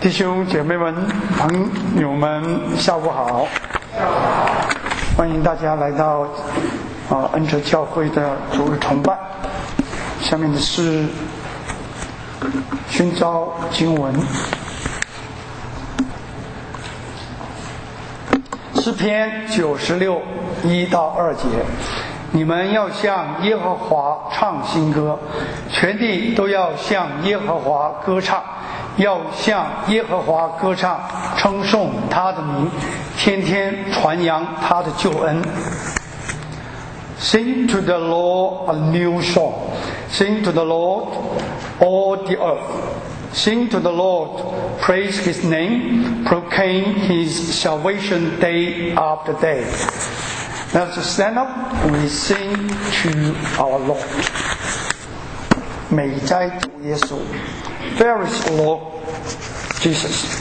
弟兄姐妹们、朋友们，下午好！欢迎大家来到恩哲教会的主日崇拜。下面的是宣召经文，诗篇96 1到2节。你们要向耶和华唱新歌，全地都要向耶和华歌唱，要向耶和华歌唱，称颂他的名，天天传扬他的救恩。Sing to the Lord a new song. Sing to the Lord, all the earth. Sing to the Lord, praise his name, proclaim his salvation day after day. Let's stand up and we sing to our Lord. 美哉主耶稣 There is Lord Jesus.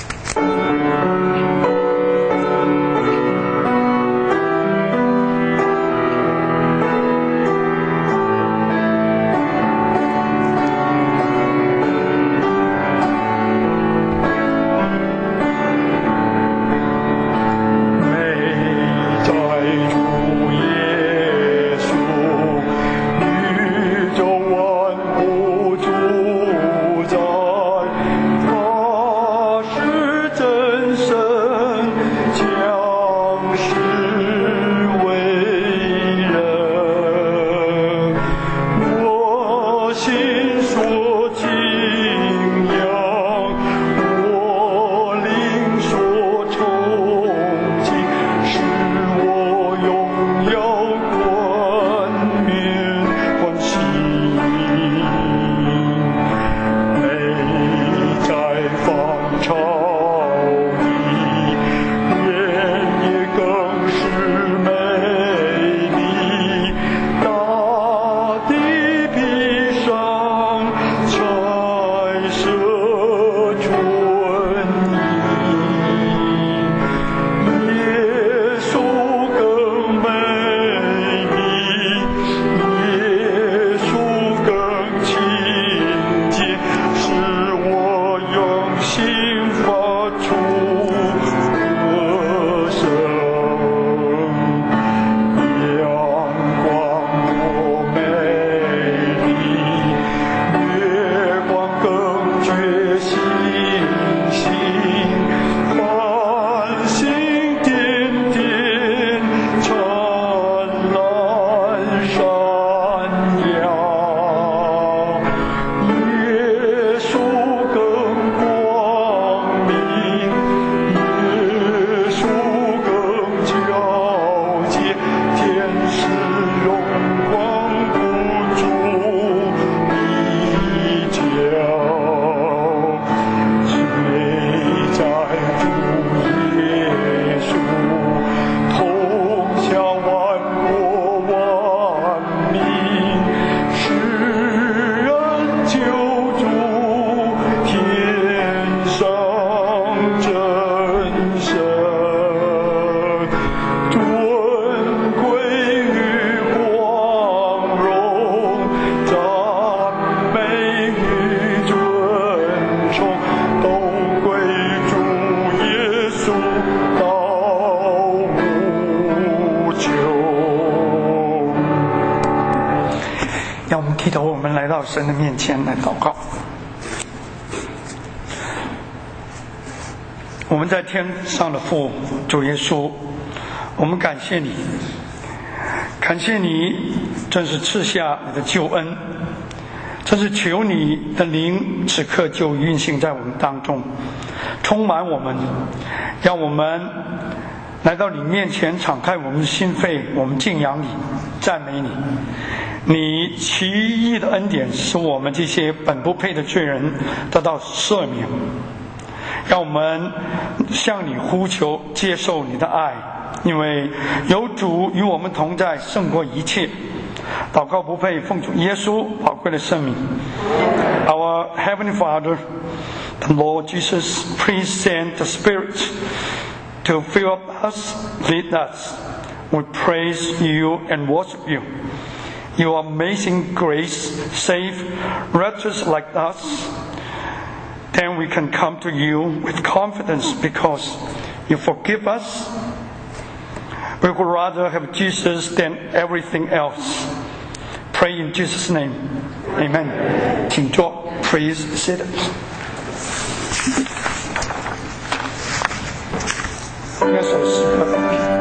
神的面前来祷告。我们在天上的父，主耶稣，我们感谢你，感谢你真是赐下你的救恩，真是求你的灵此刻就运行在我们当中，充满我们，让我们来到你面前，敞开我们的心扉，我们敬仰你，赞美你。你奇异的恩典使我们这些本不配的罪人得到赦免，让我们向你呼求，接受你的爱，因为有主与我们同在，胜过一切。祷告不配，奉主耶稣宝贵的圣名。Our Heavenly Father, the Lord Jesus, please send the Spirit to fill up us, lead us. We praise you and worship you.Your amazing grace, save wretches like us. then we can come to you with confidence because you forgive us. We would rather have Jesus than everything else. Pray in Jesus' name. Amen. 请坐 Please sit. 那首诗歌。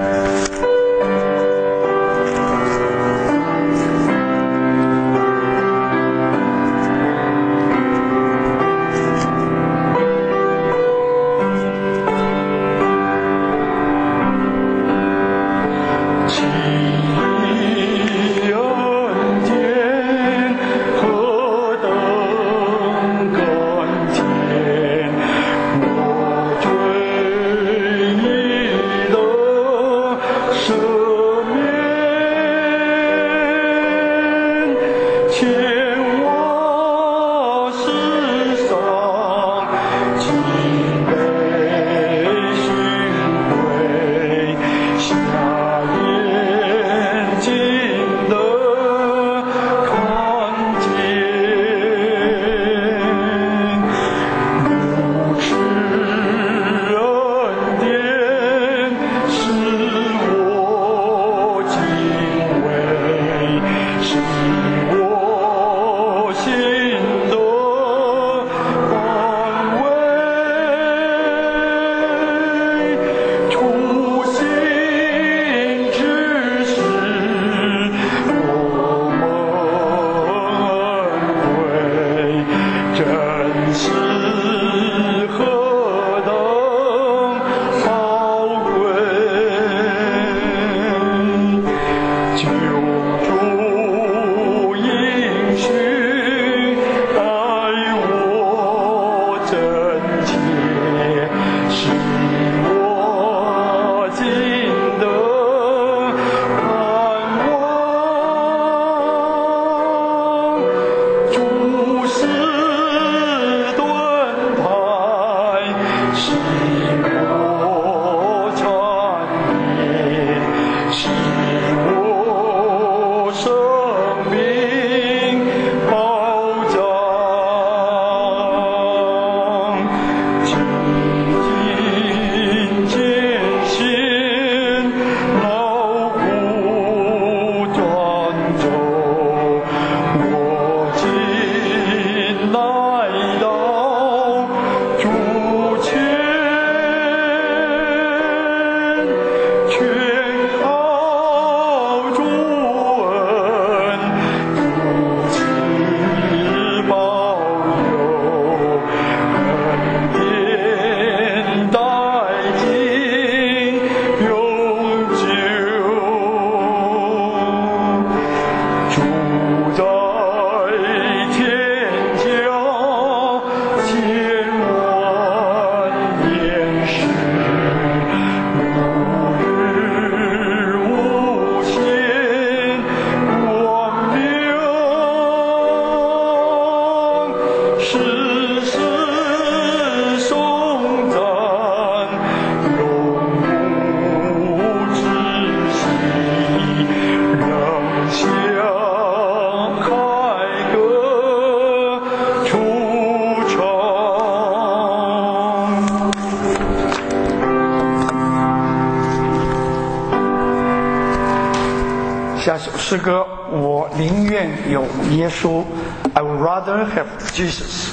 下首诗歌，我宁愿有耶稣 I would rather have Jesus。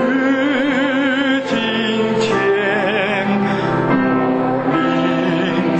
今天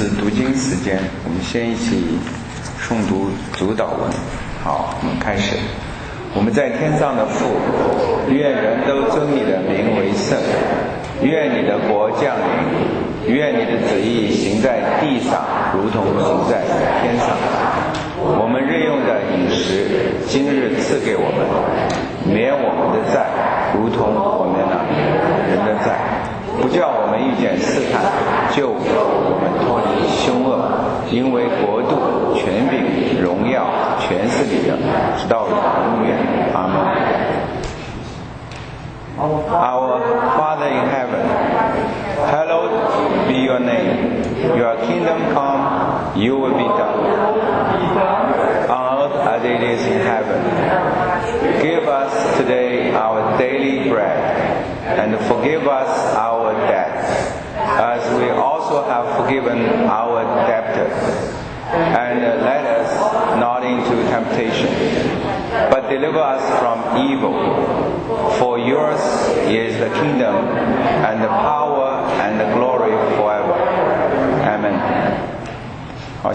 是读经时间，我们先一起诵读主祷文。好，我们开始。我们在天上的父，愿人都尊你的名为圣，愿你的国降临，愿你的旨意行在地上，如同行在天上。我们日用的饮食，今日赐给我们，免我们的债，如同我们人的债，不叫我们遇见试探，救我们脱离凶恶，因为国度、权柄、荣耀，全是你的，直到永远。阿们。Our Father in heaven, hallowed be your name. Your kingdom come, your will be done, on earth as it is in heaven. Give us today our daily bread, and forgive us our debts, as we also have forgiven our debtors. And let us not into temptation, but deliver us from evil. For yours is the kingdom, and the power, and the glory forever. Amen. 好，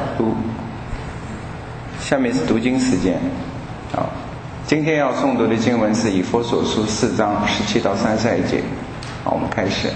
下面是读经时间。好，今天要诵读的经文是以弗所书4章17到32节。好，我们开始。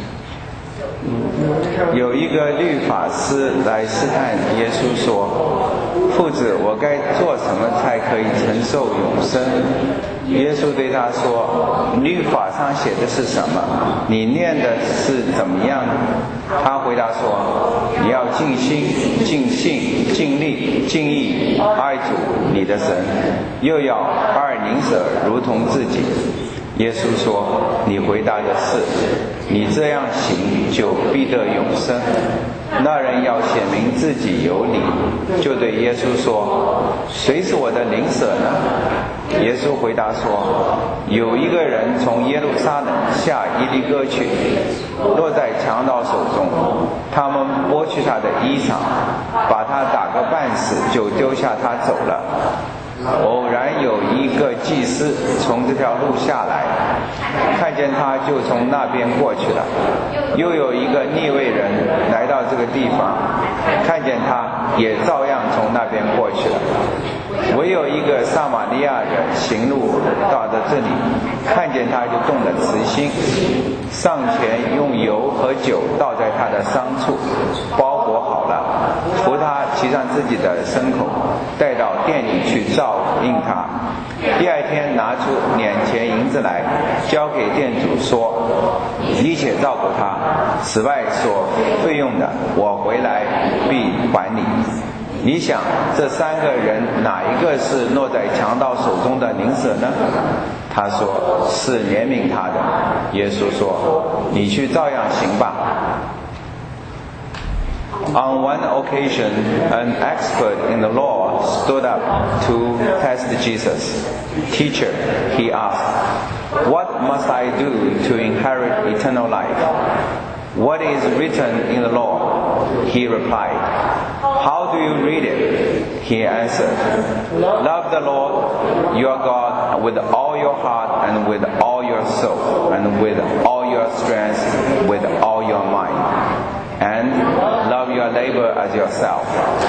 有一个律法师来试探耶稣说：父子，我该做什么才可以承受永生？耶稣对他说：律法上写的是什么？你念的是怎么样？他回答说：你要尽心、尽性、尽力、尽意爱主你的神，又要爱邻舍如同自己。耶稣说：你回答的是，你这样行就必得永生。那人要显明自己有理，就对耶稣说：谁是我的邻舍呢？耶稣回答说：有一个人从耶路撒冷下耶利哥去，落在强盗手中，他们剥去他的衣裳，把他打个半死，就丢下他走了。偶然有一个祭司从这条路下来，看见他就从那边过去了。又有一个利未人来到这个地方，看见他也照样从那边过去了。唯有一个撒玛利亚人行路到了这里，看见他就动了慈心，上前用油和酒倒在他的伤处，包裹好了，扶他骑上自己的牲口，带到店里去照应他。第二天拿出2钱银子来，交给店主说：你且照顾他，此外所费用的，我回来必还你。你想这3个人哪一个是落在强盗手中的邻舍呢？他说：是怜悯他的。耶稣说：你去照样行吧。On one occasion, an expert in the law stood up to test Jesus. Teacher, he asked, what must I do to inherit eternal life? What is written in the law? He replied. How do you read it? He answered. Love the Lord your God with all your heart and with all your soul and with all your strength, with all your mind. And love your neighbor as yourself.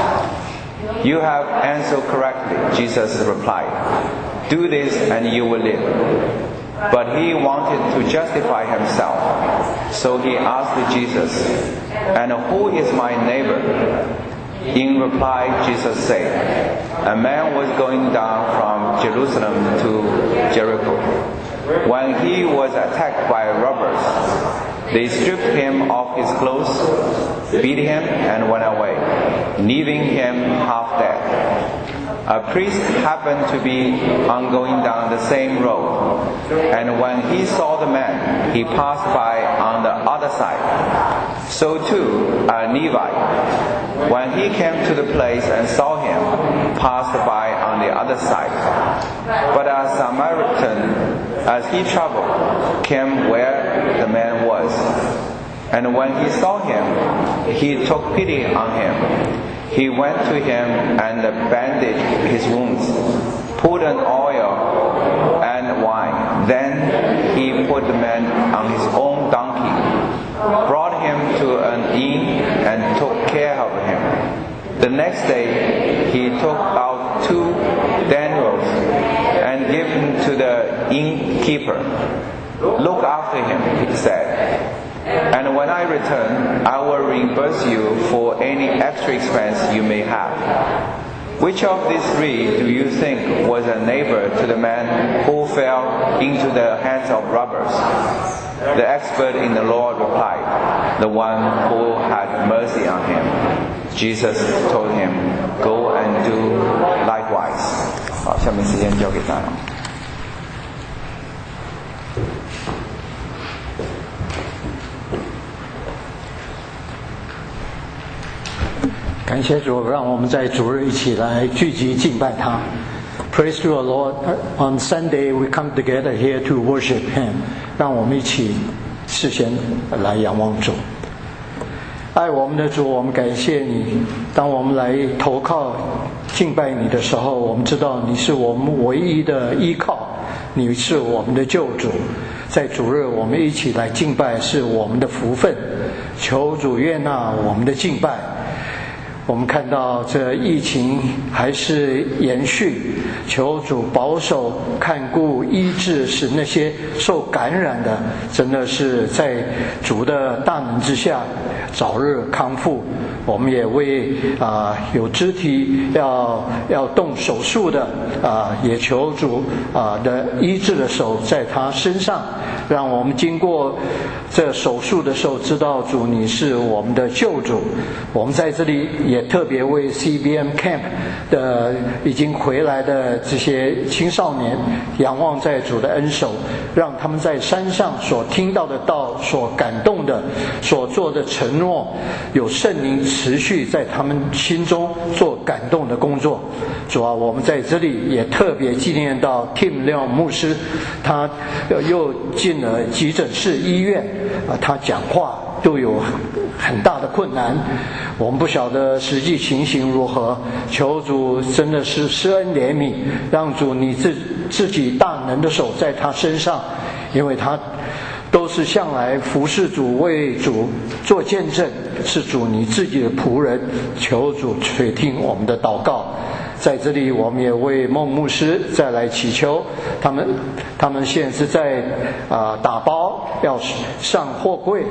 You have answered correctly, Jesus replied. Do this and you will live. But he wanted to justify himself. So he asked Jesus, and who is my neighbor? In reply, Jesus said, a man was going down from Jerusalem to Jericho. When he was attacked by robbers, they stripped him of his clothes, beat him, and went away, leaving him half dead. A priest happened to be going down the same road, and when he saw the man, he passed by on the other side. So too a Levite, when he came to the place and saw him, passed by on the other side. But a Samaritan, as he traveled, came where the man was. And when he saw him, he took pity on him. He went to him and bandaged his wounds, poured an oil and wine. Then he put the man on his own donkey, brought him to an inn, and took care next day, he took out 2 denarius and gave them to the innkeeper. Look after him, he said. And when I return, I will reimburse you for any extra expense you may have. Which of these 3 do you think was a neighbor to the man who fell into the hands of robbers? The expert in the law replied, the one who had mercy on him. Jesus told him, go and do likewise. 好，下面时间交给大家。 感谢主，让我们在主日一起来聚集敬拜他。Praise to the Lord. On Sunday we come together here to worship Him. 让我们一起事先来仰望主。爱我们的主，我们感谢你。当我们来投靠敬拜你的时候，我们知道你是我们唯一的依靠，你是我们的救主。在主日我们一起来敬拜是我们的福分，求主悦纳我们的敬拜。我们看到这疫情还是延续，求主保守看顾医治，使那些受感染的真的是在主的大能之下早日康复。我们也为有肢体要动手术的也求主的医治的手在他身上，让我们经过这手术的时候知道主你是我们的救主。我们在这里也特别为 CBM Camp 的已经回来的这些青少年仰望在主的恩手，让他们在山上所听到的道，所感动的，所做的承诺，有圣灵持续在他们心中做感动的工作。主啊，我们在这里也特别纪念到 Tim Leon 牧师，他又进了急诊室医院，他讲话都有很大的困难，我们不晓得实际情形如何，求主真的是施恩怜悯，让主你自己大能的手在他身上，因为他都是向来服侍主，为主做见证，是主你自己的仆人，求主垂听我们的祷告。在这里我们也为孟牧师再来祈求，他们现在是在打包要上货柜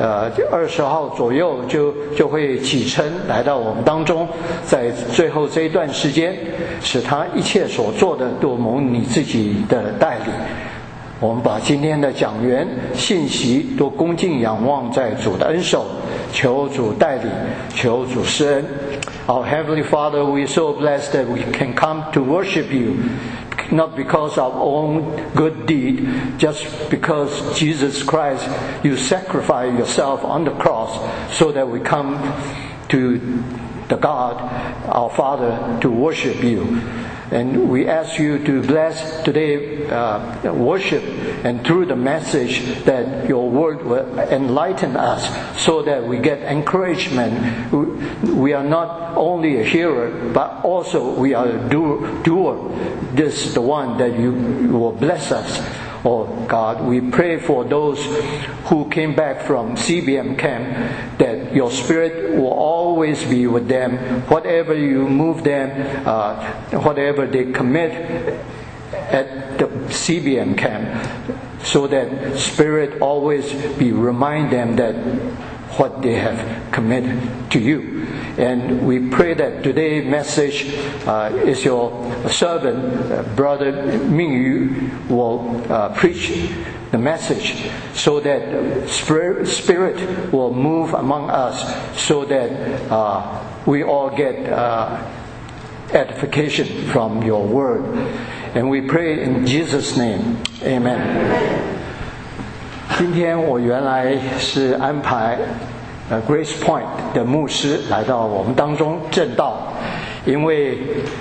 ，20号左右就会启程来到我们当中，在最后这一段时间使他一切所做的都蒙你自己的带领。我们把今天的讲员信息都恭敬仰望在主的恩手，求主带领，求主施恩。Our Heavenly Father, we are so blessed that we can come to worship you, not because of our own good deed, just because Jesus Christ, you sacrificed yourself on the cross so that we come to the God, our Father, to worship you. And we ask you to bless today worship, and through the message that your word will enlighten us so that we get encouragement. We are not only a hearer, but also we are a doer. This is the one that you will bless us. Oh God, we pray for those who came back from CBM camp, that your Spirit will always be with them. Whatever you move them, whatever they commit at the CBM camp, so that Spirit always remind them that what they have committed to you. And we pray that today's message is your servant, Brother Ming Yu, will preach the message so that Spirit will move among us, so that we all get edification from your word. And we pray in Jesus' name. Amen. 今天我原来是安排Grace Point 的牧师来到我们当中证道，因为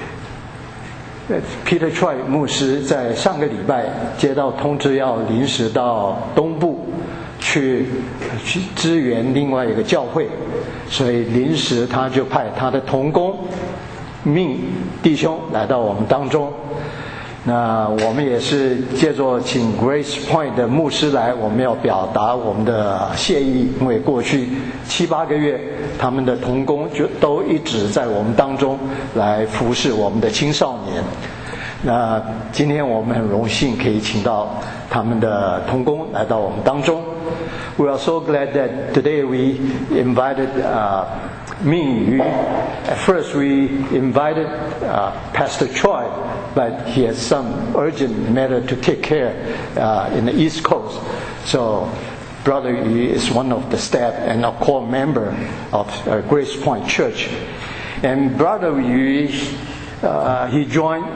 Peter Choi 牧师在上个礼拜接到通知要临时到东部去支援另外一个教会，所以临时他就派他的同工命弟兄来到我们当中。 那我们也是借着请 Grace Point 的牧师来，我们要表达我们的谢意，因为过去7-8个月，他们的同工就都一直在我们当中来服侍我们的青少年。那今天我们很荣幸可以请到他们的同工来到我们当中。We are so glad that today we invited Ming Yu. At first we invited Pastor Choi, but he has some urgent matter to take care in the East Coast. So Brother Yu is one of the staff and a core member of Grace Point Church. And Brother Yu, he joined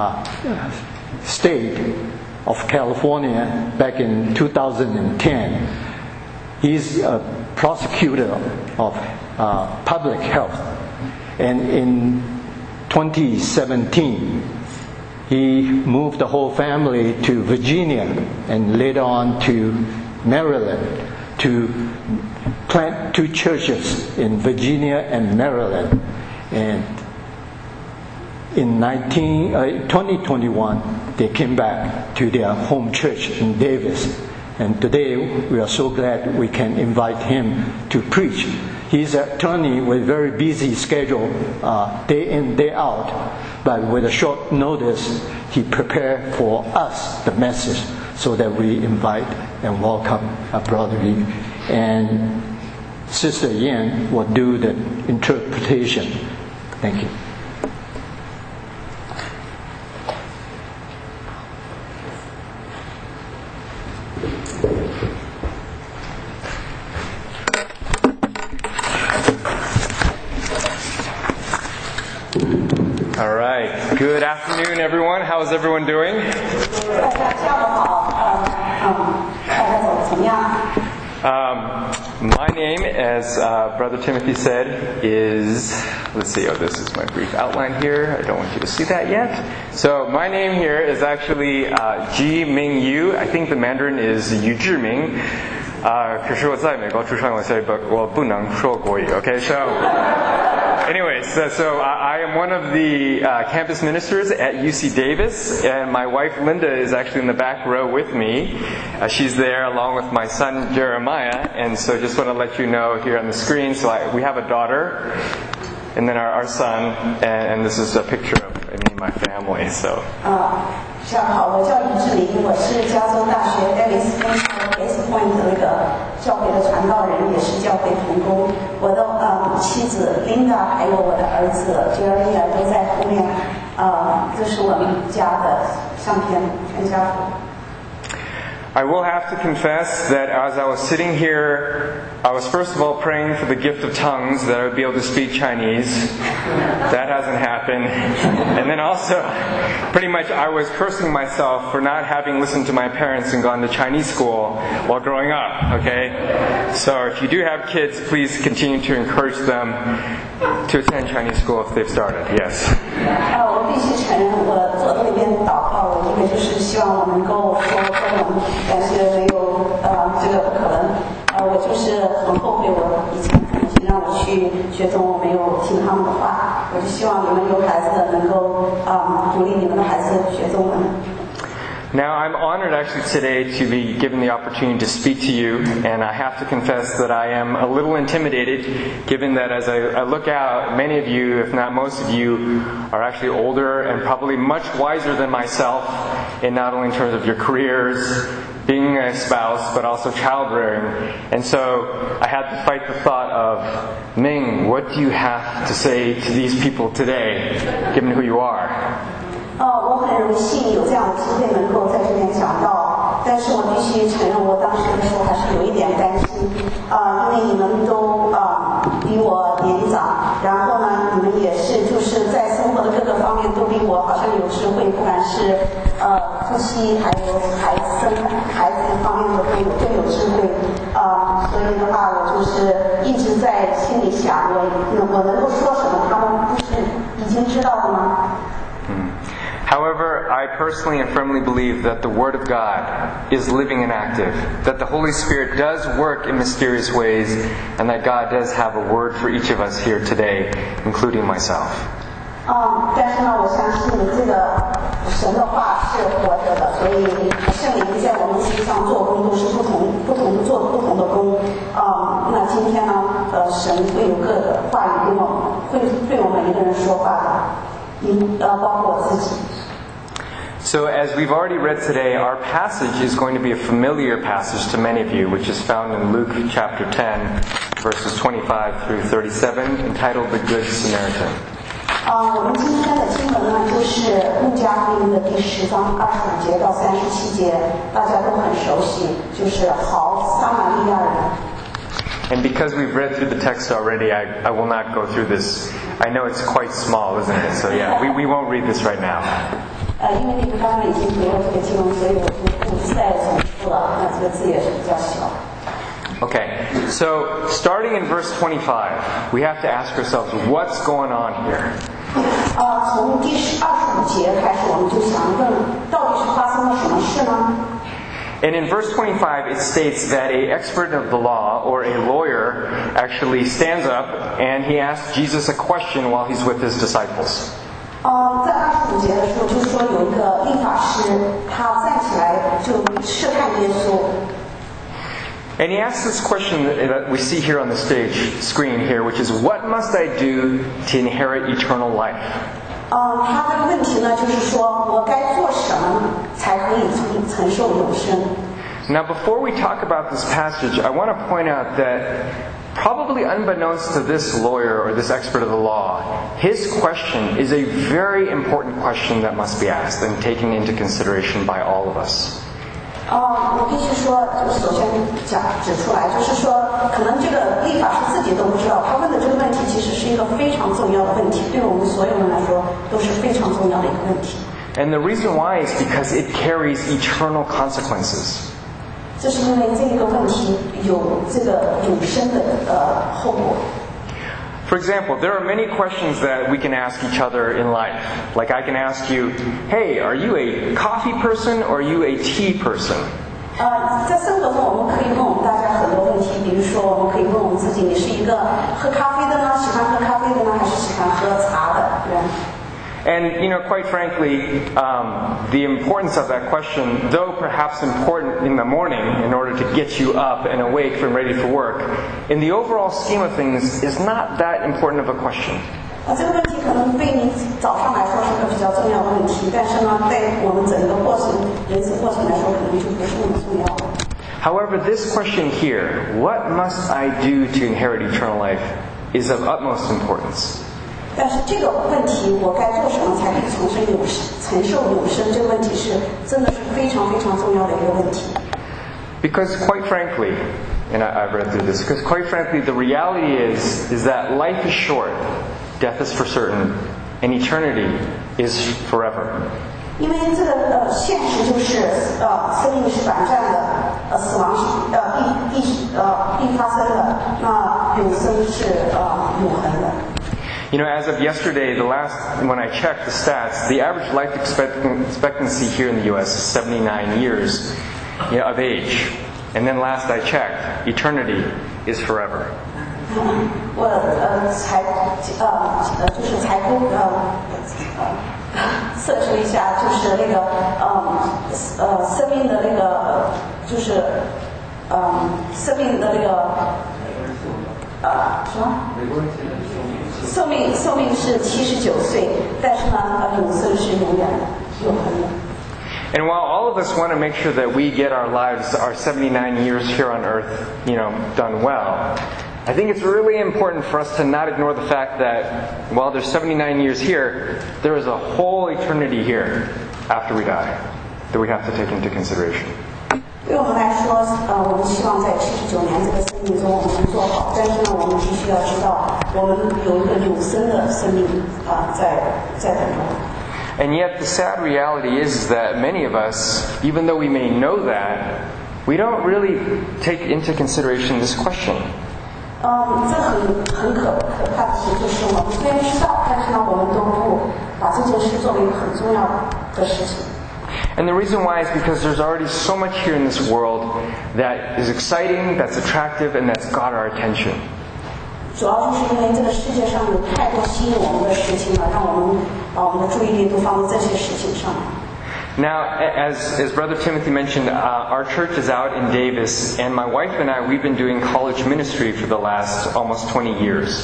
State of California back in 2010. He's a prosecutor of public health. And in 2017, he moved the whole family to Virginia and later on to Maryland to plant 2 churches in Virginia and Maryland. And in 2021, they came back to their home church in Davis. And today, we are so glad we can invite him to preach. He's an attorney with a very busy schedule, day in, day out. But with a short notice, he prepared for us the message so that we invite and welcome Brother Lee. And Sister Yan will do the interpretation. Thank you. All right. Good afternoon, everyone. How is everyone doing? My name, as Brother Timothy said, is, let's see, this is my brief outline here. I don't want you to see that yet. So my name here is actually Ji Ming Yu. I think the Mandarin is Yu Zhiming. 可是我在美国出生，我不能说国语。Okay, so anyways, so I am one of the campus ministers at UC Davis, and my wife Linda is actually in the back row with me. She's there along with my son Jeremiah, and so just want to let you know here on the screen. So we have a daughter, and then our son, and this is a picture of me and my family. So. 下午好，我叫于志玲，我是加州大学 Davis Grace Point 的那个教会的传道人，也是教会同工。我的妻子 Linda 还有我的儿子 Jeremiah 都在后面。这是我们家的相片，全家福。 I will have to confess that as I was sitting here, I was first of all praying for the gift of tongues, that I would be able to speak Chinese. That hasn't happened. And then also, pretty much I was cursing myself for not having listened to my parents and gone to Chinese school while growing up, okay? So if you do have kids, please continue to encourage them to attend Chinese school if they've started. Yes. 我必须承认，我左手边祷告，我因为就是希望我能够说中文，但是没有这个不可能。我就是很后悔，我以前父母亲让我去学中文，没有听他们的话。我就希望你们有孩子的能够鼓励你们的孩子学中文。 Now, I'm honored actually today to be given the opportunity to speak to you, and I have to confess that I am a little intimidated, given that as I look out, many of you, if not most of you, are actually older and probably much wiser than myself, in not only in terms of your careers, being a spouse, but also child rearing. And so I had to fight the thought of, Ming, what do you have to say to these people today, given who you are? 我很荣幸有这样的机会能够在这边讲到，但是我必须承认，我当时的时候还是有一点担心，因为你们都比我年长，然后呢，你们也是就是在生活的各个方面都比我好像有智慧，不管是夫妻还有孩子方面的都有智慧，所以的话，我就是一直在心里想，我能够说什么，他们不是已经知道了吗？ However, I personally and firmly believe that the Word of God is living and active, that the Holy Spirit does work in mysterious ways, and that God does have a word for each of us here today, including myself. 但是呢，我相信这个神的话是活着的，所以圣灵在我们身上做工都是不同的做不同的工。那今天呢，神会有各个话语会对我们每一个人说话的，包括我自己。 So as we've already read today, our passage is going to be a familiar passage to many of you, which is found in Luke chapter 10, verses 25 through 37, entitled The Good Samaritan. 我们今天的经文呢，就是路加福音的第10章25节到37节，大家都很熟悉，就是好撒玛利亚人。 And because we've read through the text already, I will not go through this. I know it's quite small, isn't it? So yeah, we won't read this right now. 因为你们刚刚已经读了这个经文，所以我就不再重复了。那这个字也是比较小。 Okay, so starting in verse 25, we have to ask ourselves, what's going on here? 从第25节开始，我们就想问，到底是发生了什么事呢？ And in verse 25, it states that an expert of the law, or a lawyer, actually stands up and he asks Jesus a question while he's with his disciples. 在25节的时候，就说有一个律法师，他站起来就试探耶稣。 And he asks this question that we see here on the screen here, which is, what must I do to inherit eternal life? 他这个问题呢，就是说我该做什么才可以承受永生？ Now, before we talk about this passage, I want to point out that probably unbeknownst to this lawyer or this expert of the law, his question is a very important question that must be asked and taken into consideration by all of us. 我必须说，首先指出来，就是说，可能这个律法师自己都不知道，他问的这个问题其实是一个非常重要的问题，对我们所有人来说都是非常重要的一个问题。 And the reason why is because it carries eternal consequences. 这是因为这个问题有这个永生的后果。 For example, there are many questions that we can ask each other in life. Like I can ask you, hey, are you a coffee person or are you a tea person? 在生活中我们可以问我们大家很多问题，比如说我们可以问我们自己，你是一个喝咖啡的呢，喜欢喝咖啡的呢，还是喜欢喝茶的人？ And, quite frankly, the importance of that question, though perhaps important in the morning in order to get you up and awake and ready for work, in the overall scheme of things is not that important of a question. 这个问题可能对你早上来说是个比较重要的问题，但是呢，对我们整个人生过程来说，可能就不是那么重要的。 However, this question here, what must I do to inherit eternal life, is of utmost importance. 但是这个问题，我该做什么才可以承受永生？这个问题是真的是非常非常重要的一个问题。 Because quite frankly, and I've read through this, because quite frankly, the reality is that life is short, death is for certain, and eternity is forever. 因为这个现实就是生命是短暂的，死亡是必发生的，那永生是永恒的。 As of yesterday, when I checked the stats, the average life expectancy here in the U.S. is 79 years of age. And then last I checked, eternity is forever. 我就是才估测试一下，就是那个生命的那个就是生命的那个什么？寿命是79岁，但是呢，永生是永远的、永恒的。 And while all of us want to make sure that we get our lives, our 79 years here on earth, done well, I think it's really important for us to not ignore the fact that while there's 79 years here, there is a whole eternity here after we die that we have to take into consideration. 对我们来说，我们希望在79年这个生命中我们能做好，但是呢，我们必须要知道，我们有一个永生的生命在等着我们。 And yet the sad reality is that many of us, even though we may know that, we don't really take into consideration this question. 这很可怕的事就是我们虽然知道，但是呢，我们都不把这件事作为一个很重要的事情。 And the reason why is because there's already so much here in this world that is exciting, that's attractive, and that's got our attention. 主要就是因为这个世界上有太多吸引我们的事情了，让我们把我们的注意力都放在这些事情上面。 Now, as Brother Timothy mentioned, our church is out in Davis, and my wife and I, we've been doing college ministry for the last almost 20 years.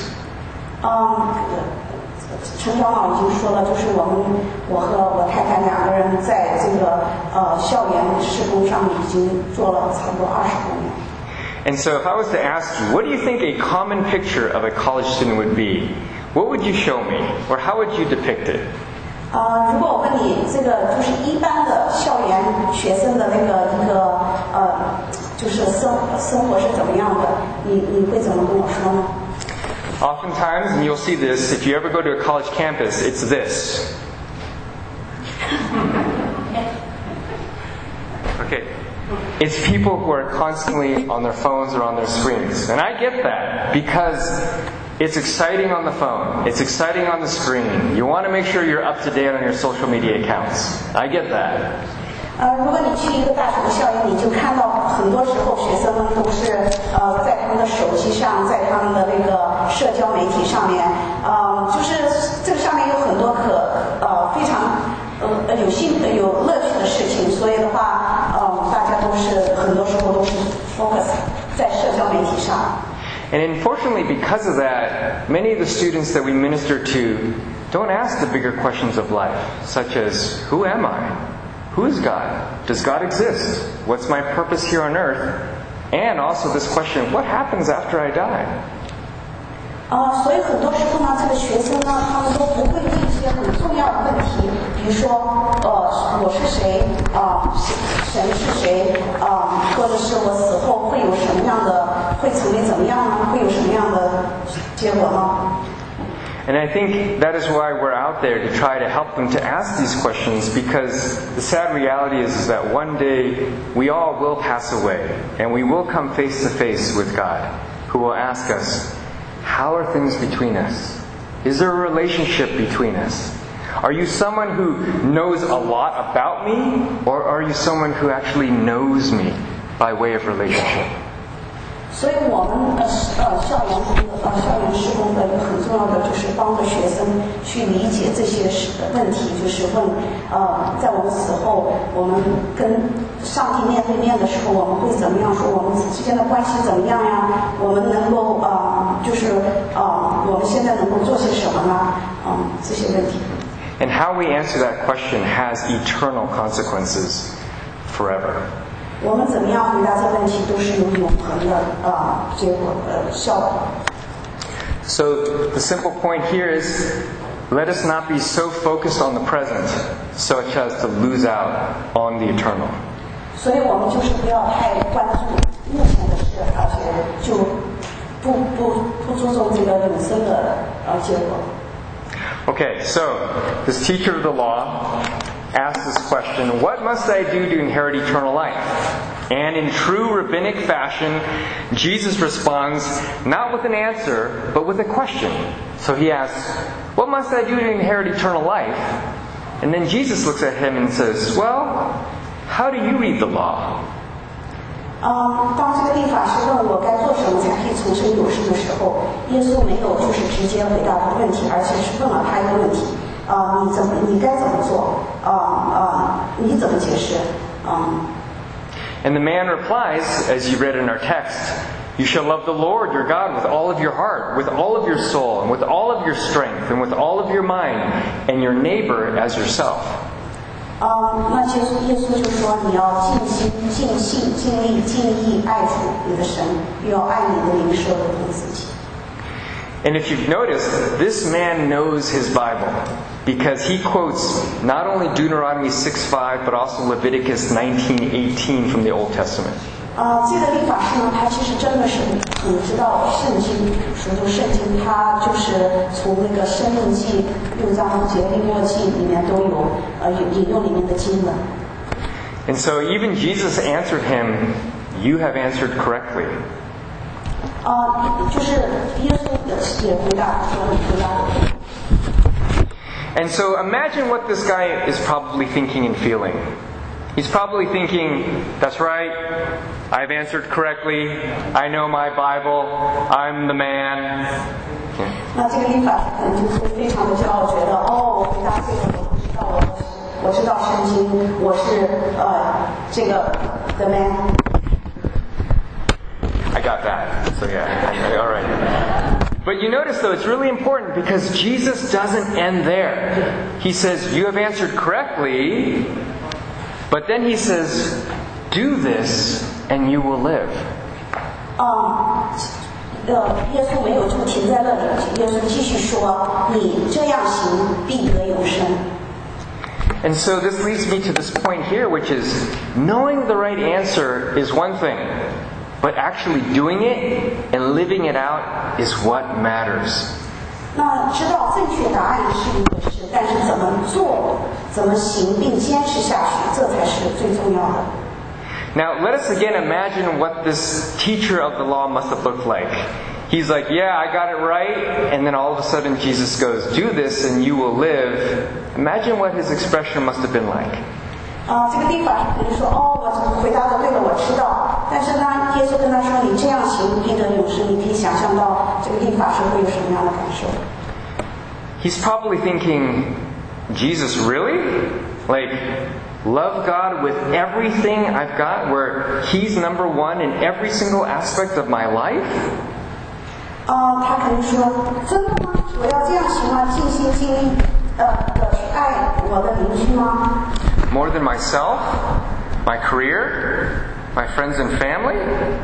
陈长老已经说了，就是我和我太太两个人在这个校园事工上面已经做了差不多20多年。 And so if I was to ask you, what do you think a common picture of a college student would be? What would you show me? Or how would you depict it? 如果我问你这个就是一般的校园学生的那个一个就是生活是怎么样的，你会怎么跟我说呢？ Oftentimes, and you'll see this, if you ever go to a college campus, it's this. Okay. It's people who are constantly on their phones or on their screens. And I get that because it's exciting on the phone. It's exciting on the screen. You want to make sure you're up to date on your social media accounts. I get that. 如果你去一个大学的校园，你就看到很多时候学生们都是在他们的手机上，在他们的那个社交媒体上面，就是这个上面有很多非常有乐趣的事情，所以的话，大家都是很多时候都是 focus 在社交媒体上。 And unfortunately, because of that, many of the students that we minister to don't ask the bigger questions of life, such as, who am I? Who is God? Does God exist? What's my purpose here on earth? And also this question, what happens after I die? 所以很多时候呢，这个学生呢，他们都不会问一些很重要的问题，比如说，我是谁？神是谁？或者是我死后会有什么样的，会成为怎么样呢？会有什么样的结果呢？ And I think that is why we're out there to try to help them to ask these questions, because the sad reality is that one day we all will pass away and we will come face to face with God, who will ask us, how are things between us? Is there a relationship between us? Are you someone who knows a lot about me, or are you someone who actually knows me by way of relationship? 所以我们校园施工的一个很重要的就是帮助学生去理解这些问题，就是问在我们死后，我们跟上帝面对面的时候，我们会怎么样说？我们之间的关系怎么样呀？我们能够就是我们现在能够做些什么呢？这些问题。 And how we answer that question has eternal consequences forever. 我们怎么样回答这个问题，都是有永恒的结果效果。 So the simple point here is, let us not be so focused on the present, such as to lose out on the eternal. 所以我们就是不要太关注目前的事，而且就不注重这个永生的结果。 Okay, so this teacher of the law asks this question, what must I do to inherit eternal life? And in true rabbinic fashion, Jesus responds not with an answer, but with a question. So he asks, what must I do to inherit eternal life? And then Jesus looks at him and says, well, how do you read the law? 当这个律法师问我该做什么才可以重生永生的时候，耶稣没有就是直接回答他的问题，而且是问了他一个问题。你该怎么做？你怎么解释 ？And the man replies, as you read in our text, you shall love the Lord your God with all of your heart, with all of your soul, and with all of your strength, and with all of your mind, and your neighbor as yourself. 那耶稣就说，你要尽心、尽性、尽力、尽意爱主你的神，又要爱你的邻舍如同自己。 And if you've noticed, this man knows his Bible because he quotes not only Deuteronomy 6:5 but also Leviticus 19:18 from the Old Testament. 这个律法师呢，他其实真的是很知道圣经，熟读圣经，他就是从那个申命记6章节利未记里面都有引用里面的经文。 And so even Jesus answered him, "You have answered correctly." 就是耶稣也回答说你回答我。 And so imagine what this guy is probably thinking and feeling. He's probably thinking, that's right, I've answered correctly. I know my Bible. I'm the man. 那这个律法可能就是非常的骄傲，觉得我回答对了，我知道圣经，我是这个 the man。 I got that. So yeah, all right. But you notice though, it's really important because Jesus doesn't end there. He says, you have answered correctly, but then he says, do this and you will live. 耶稣没有就停在那里，耶稣继续说：“你这样行，必得永生。” And so this leads me to this point here, which is knowing the right answer is one thing, but actually doing it and living it out is what matters. 那知道正确答案是一回事，但是怎么做、怎么行并坚持下去，这才是最重要的。 Now, let us again imagine what this teacher of the law must have looked like. He's like, yeah, I got it right. And then all of a sudden Jesus goes, do this and you will live. Imagine what his expression must have been like. 这个地方可能说我回答的对了，我知道。但是呢，耶稣跟他说：“你这样行，必得永生。”你可以想象到这个地法师会有什么样的感受。 He's probably thinking, Jesus, really? Like, love God with everything I've got, where He's number one in every single aspect of my life? 他可能说：“真的吗？我要这样行吗？尽心尽力的去爱我的邻居吗？” More than myself, my career, my friends and family?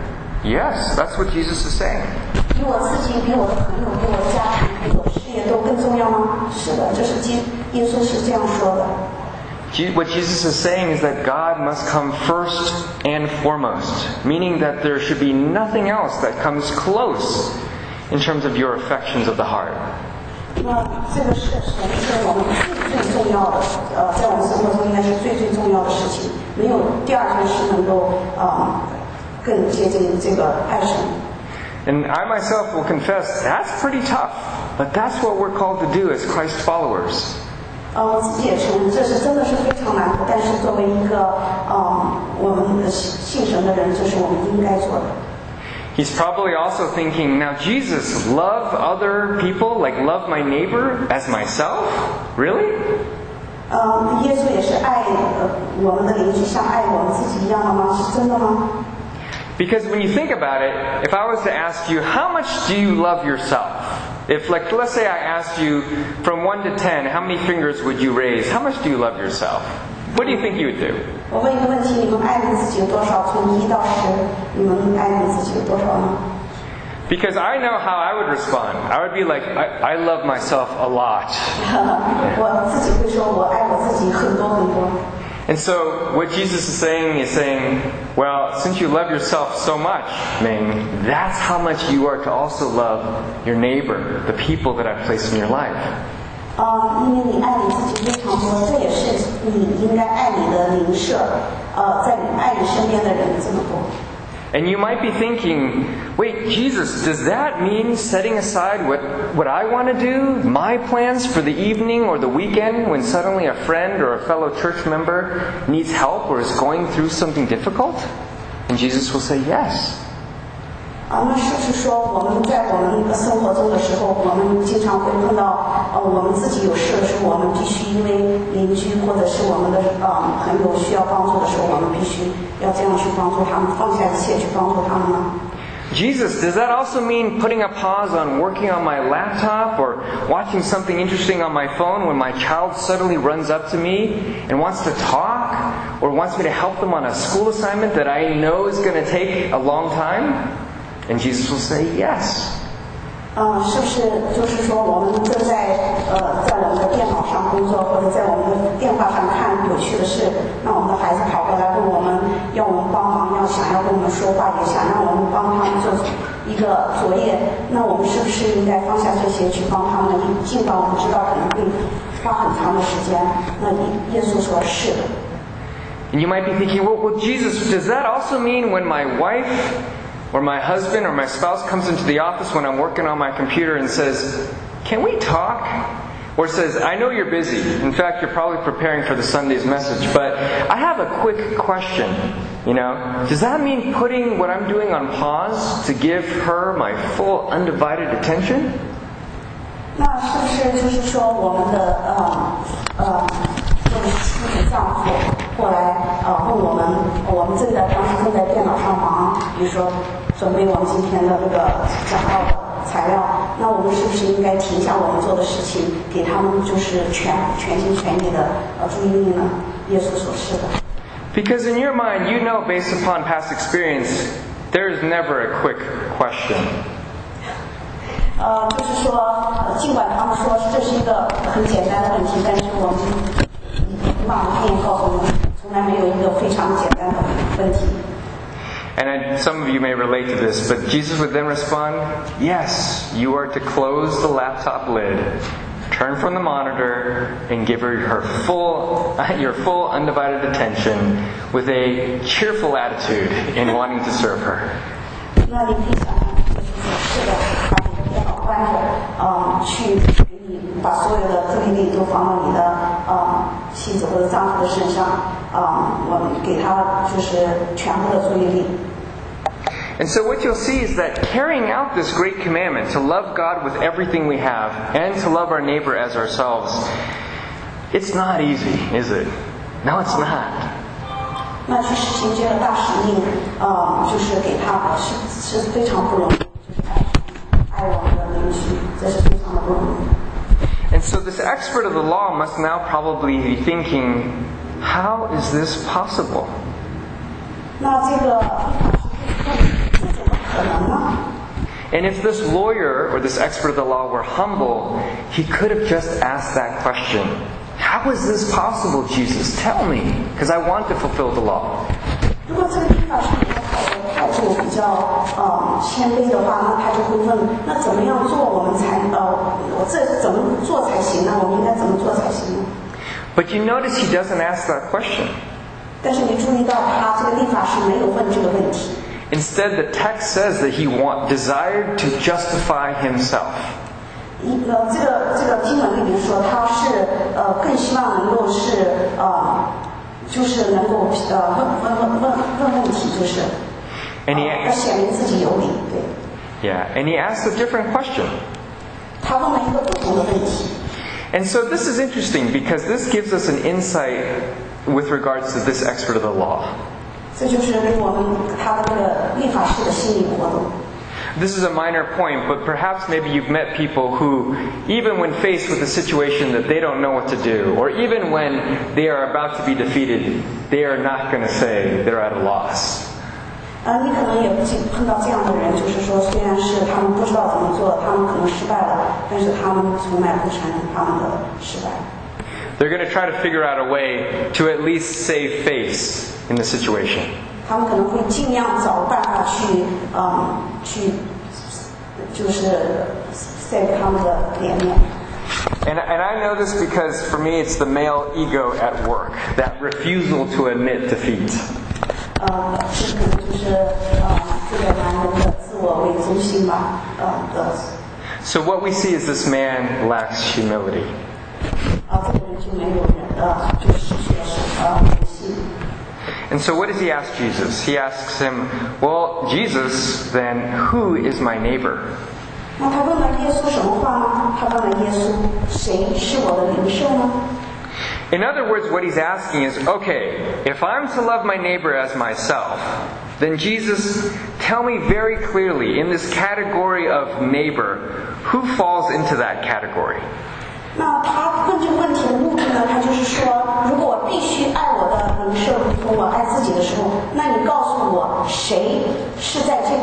Yes, that's what Jesus is saying. 比我自己、比我的朋友、比我的家庭、比我的事业都更重要吗？是的，这是耶稣是这样说的。 What Jesus is saying is that God must come first and foremost, meaning that there should be nothing else that comes close in terms of your affections of the heart. 那这个是神是我们最重要的，在我们生活中应该是最重要的事情，没有第二件事能够更接近这个爱神。 And I myself will confess, that's pretty tough, but that's what we're called to do as Christ followers. 自己也承认，这是真的是非常难，但是作为一个我们信神的人，这是我们应该做的。 He's probably also thinking, now Jesus, love other people, like love my neighbor as myself? Really? 耶稣也是爱我们的邻居，像爱我们自己一样的吗？是真的吗？ Because when you think about it, if I was to ask you, how much do you love yourself? If, like, let's say I asked you from 1 to 10, how many fingers would you raise? How much do you love yourself? What do you think you would do? 我问一个问题：你们爱你自己有多少？从1到10，你们爱你自己有多少呢？ Because I know how I would respond. I would be like, I love myself a lot. 我自己会说，我爱我自己很多很多。 And so what Jesus is saying, well, since you love yourself so much, Ming, that's how much you are to also love your neighbor, the people that I've placed in your life. 因为你爱你自己非常多，这也是你应该爱你的邻舍，在你爱你身边的人这么多。 And you might be thinking, wait, Jesus, does that mean setting aside what I want to do, my plans for the evening or the weekend when suddenly a friend or a fellow church member needs help or is going through something difficult? And Jesus will say, yes. 那是不是说我们在我们的生活中的时候，我们经常会碰到我们自己有事的时候，我们必须因为邻居或者是我们的朋友需要帮助的时候，我们必须要这样去帮助他们，放下一切去帮助他们呢？ Jesus, does that also mean putting a pause on working on my laptop or watching something interesting on my phone when my child suddenly runs up to me and wants to talk or wants me to help them on a school assignment that I know is going to take a long time? And Jesus will say, yes. 是不是就是说我们正在在我们的电脑上工作，或者在我们的电话上看有趣的事，那我们的孩子跑过来问我们，要我们帮忙，想要跟我们说话，也想让我们帮他们做一个作业，那我们是不是应该放下这些去帮他们？尽管我们知道可能会花很长的时间，那耶稣说是的。 And you might be thinking, well, Jesus, does that also mean when my wife or my husband or my spouse comes into the office when I'm working on my computer and says, can we talk? Or says, I know you're busy. In fact, you're probably preparing for the Sunday's message, but I have a quick question. You know, does that mean putting what I'm doing on pause to give her my full undivided attention? 那是不是就是说我们的就是丈夫过来问我们当时正在电脑上忙，比如说准备我们今天的这个讲到的材料，那我们是不是应该停下我们做的事情，给他们就是全心全意的注意力呢？耶稣所示的。 Because in your mind, you know based upon past experience, there is never a quick question. 就是说，尽管他们说这是一个很简单的问题，但是我们妈妈愿意告诉我们，从来没有一个非常简单的问题。 And some of you may relate to this, but Jesus would then respond, yes, you are to close the laptop lid, turn from the monitor, and give her your full undivided attention with a cheerful attitude in wanting to serve her. 那你可以想象，是的，把你的电脑关着，去给你把所有的注意力都放到你的妻子或者丈夫的身上，我们给他就是全部的注意力。 And so what you'll see is that carrying out this great commandment to love God with everything we have and to love our neighbor as ourselves, it's not easy, is it? No, it's not. 那去实行这个大使命，就是给他是非常不容易，就是爱我们的邻居，这是非常的不容易。 And so this expert of the law must now probably be thinking, how is this possible? 那这个这怎么可能呢？ And if this lawyer or this expert of the law were humble, he could have just asked that question. How is this possible, Jesus? Tell me, because I want to fulfill the law. 如果这个地方是比较态度比较谦卑的话，那他就会问：那怎么样做我们才我这怎么做才行呢？我们应该怎么做才行呢？ But you notice he doesn't ask that question. 但是你注意到他这个律法师没有问这个问题。 Instead, the text says that he desired to justify himself. 这个经文里面说，他是更希望能够是就是能够问问题，就是要显明自己有理，对。 Yeah, and he asked a different question. 他问了一个不同的问题。 And so this is interesting because this gives us an insight with regards to this expert of the law. 这就是给我们他的这个律法师的心理活动。 This is a minor point, but perhaps maybe you've met people who, even when faced with a situation that they don't know what to do, or even when they are about to be defeated, they are not going to say they're at a loss. 你可能也碰到这样的人，就是说，虽然是他们不知道怎么做，他们可能失败了，但是他们从来不承认他们的失败。 They're going to try to figure out a way to at least save face in the situation. 他们可能会尽量找办法去就是 save 他们的脸面。 And I know this because for me it's the male ego at work, that refusal to admit defeat. 这可能就是这个男人的自我为中心吧， So what we see is this man lacks humility. 这个人就没有人就是人性。 And so what does he ask Jesus? He asks him, well, Jesus, then who is my neighbor? 那他问了耶稣什么话呢？他问了耶稣，谁是我的邻舍呢？ In other words, what he's asking is, okay, if I'm to love my neighbor as myself, then Jesus, tell me very clearly, in this category of neighbor, who falls into that category? 那他问这个问题的目的呢？他就是说，如果我必须爱我的邻舍如同我爱自己的时候，那你告诉我，谁是在在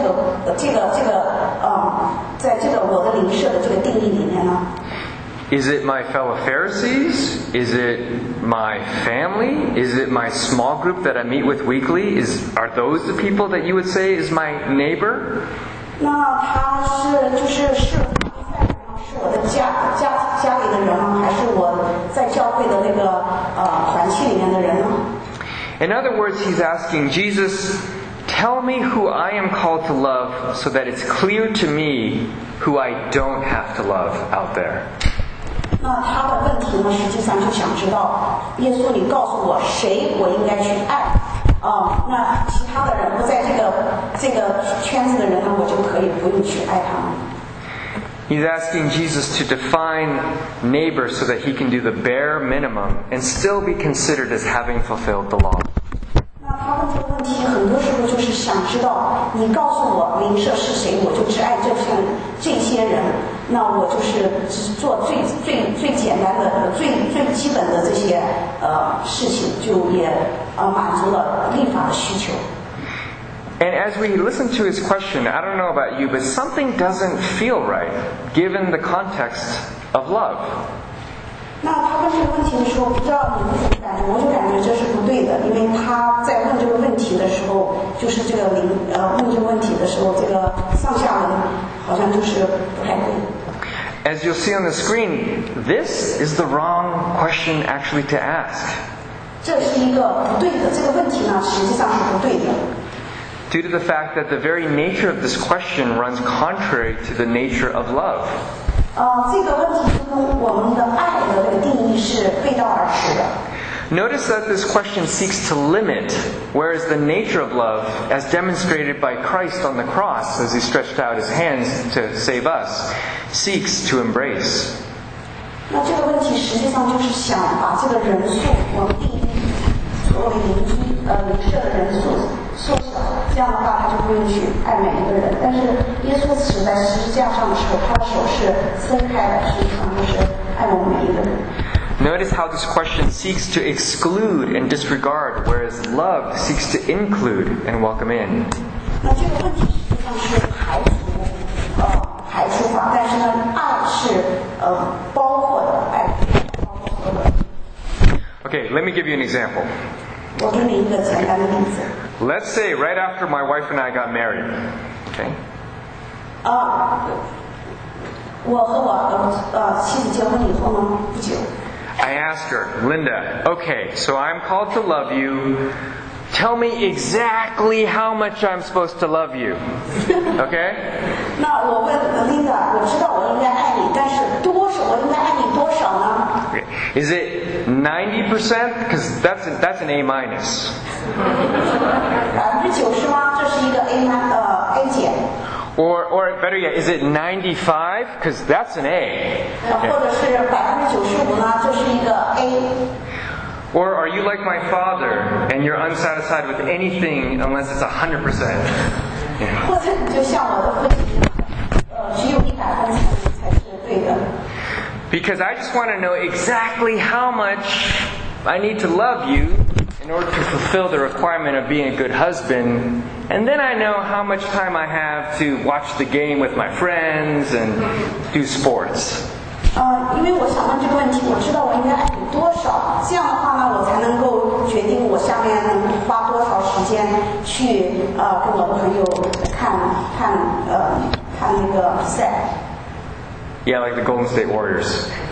这个我的邻舍的这个定义里面呢？ Is it my fellow Pharisees? Is it my family? Is it my small group that I meet with weekly? Are those the people that you would say is my neighbor? 那他是我的家里的人吗？还是我在教会的那个团契里面的人呢？ In other words, he's asking Jesus, tell me who I am called to love so that it's clear to me who I don't have to love out there. 那他的问题呢，实际上就想知道，耶稣，你告诉我，谁我应该去爱？ 那其他的人不在这个圈子的人呢，我就可以不用去爱他们。 He's asking Jesus to define neighbor so that he can do the bare minimum and still be considered as having fulfilled the law. 那他问这个问题，很多时候就是想知道，你告诉我邻舍是谁，我就只爱这些人，那我就是只做最简单的、最基本的这些事情，就也满足了律法的需求。 And as we listen to his question, I don't know about you, but something doesn't feel right, given the context of love. 那他问这个问题的时候，不知道你们怎么感觉？我就感觉这是不对的，因为他在问这个问题的时候，就是这个问这个问题的时候，这个上下文好像就是不太对。 As you'll see on the screen, this is the wrong question actually to ask. 这是一个不对的，这个问题呢，实际上是不对的。 Due to the fact that the very nature of this question runs contrary to the nature of love. 这个问题跟我们的爱的这个定义是背道而驰的。 Notice that this question seeks to limit, whereas the nature of love, as demonstrated by Christ on the cross as he stretched out his hands to save us, seeks to embrace. 那这个问题实际上就是想把这个人数，我们定义所谓邻舍的人数缩小，这样的话他就不用去爱每一个人。但是耶稣死在十字架上的时候，他的手是伸开的，实际上就是爱我们每一个人。 Notice how this question seeks to exclude and disregard, whereas love seeks to include and welcome in. 那这个问题实际上是排除法，但是呢，爱是包括的，爱包括所有的。 Okay, let me give you an example. 我给你一个简单的例子。 Let's say right after my wife and I got married. Okay. 我和我妻子结婚以后呢，不久。 I asked her, Linda, okay, so I'm called to love you. Tell me exactly how much I'm supposed to love you. Okay? 那我问Linda，我知道我应该爱你，但是多少？我应该爱你多少呢？ Okay. Is it 90%? Because that's an A minus. 90%吗？这是一个 A 减。 Or better yet, is it 95? Because that's an A. 或者是95%呢？这是一个 A。 Or are you like my father and you're unsatisfied with anything unless it's 100%? 或者你就像我的父亲，只有100%才是对的。 Because I just want to know exactly how much I need to love you in order to fulfill the requirement of being a good husband, and then I know how much time I have to watch the game with my friends and do sports. 因为我想问这个问题，我知道我应该爱你多少，这样的话呢，我才能够决定我下面能花多少时间去跟我的朋友看那个比赛。 Yeah, like the Golden State Warriors.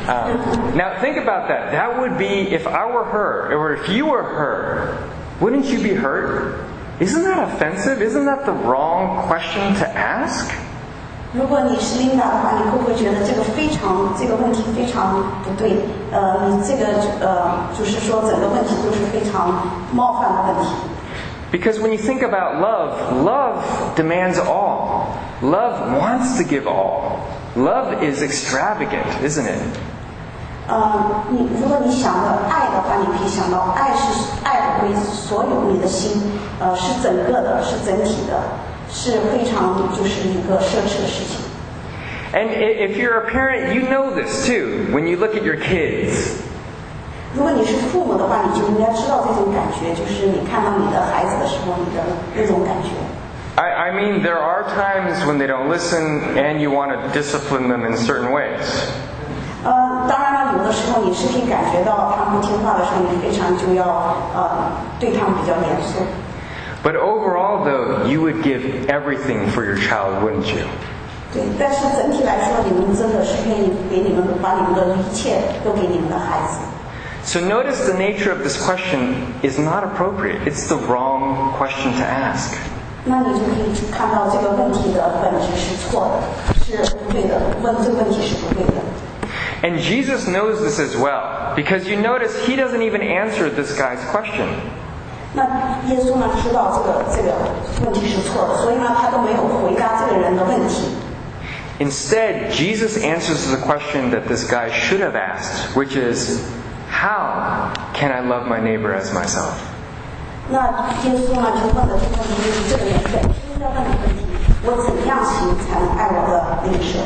Now think about that. That would be if I were her, or if you were her, wouldn't you be hurt? Isn't that offensive? Isn't that the wrong question to ask? 如果你是 Linda 的话，你会不会觉得这个问题非常不对？你这个就是说整个问题都是非常冒犯的问题。 Because when you think about love, love demands all. Love wants to give all. Love is extravagant, isn't it? 如果你想到爱的话，你可以想到爱会所有你的心，是整个的，是整体的，是非常就是一个奢侈的事情。 And if you're a parent, you know this too. When you look at your kids. 如果你是父母的话，你就应该知道这种感觉，就是你看到你的孩子的时候，你的那种感觉。 I mean, there are times when they don't listen and you want to discipline them in certain ways. 当然了，有的时候你是可以感觉到他们不听话的时候，你非常就要对他们比较严肃。 But overall, though, you would give everything for your child, wouldn't you? 对，但是整体来说，你们真的是愿意给你们把你们的一切都给你们的孩子。 So notice the nature of this question is not appropriate. It's the wrong question to ask. 那你就可以看到这个问题的本质是错的，是不对的，问这个问题是不对的。 And Jesus knows this as well, because you notice he doesn't even answer this guy's question. 那耶稣呢知道这个问题是错的，所以呢他都没有回答这个人的问题。 Instead, Jesus answers the question that this guy should have asked, which is, how can I love my neighbor as myself? 那耶稣呢就问了这个问题，就是这个人本身在问的问题：我怎样行才能爱我的邻舍？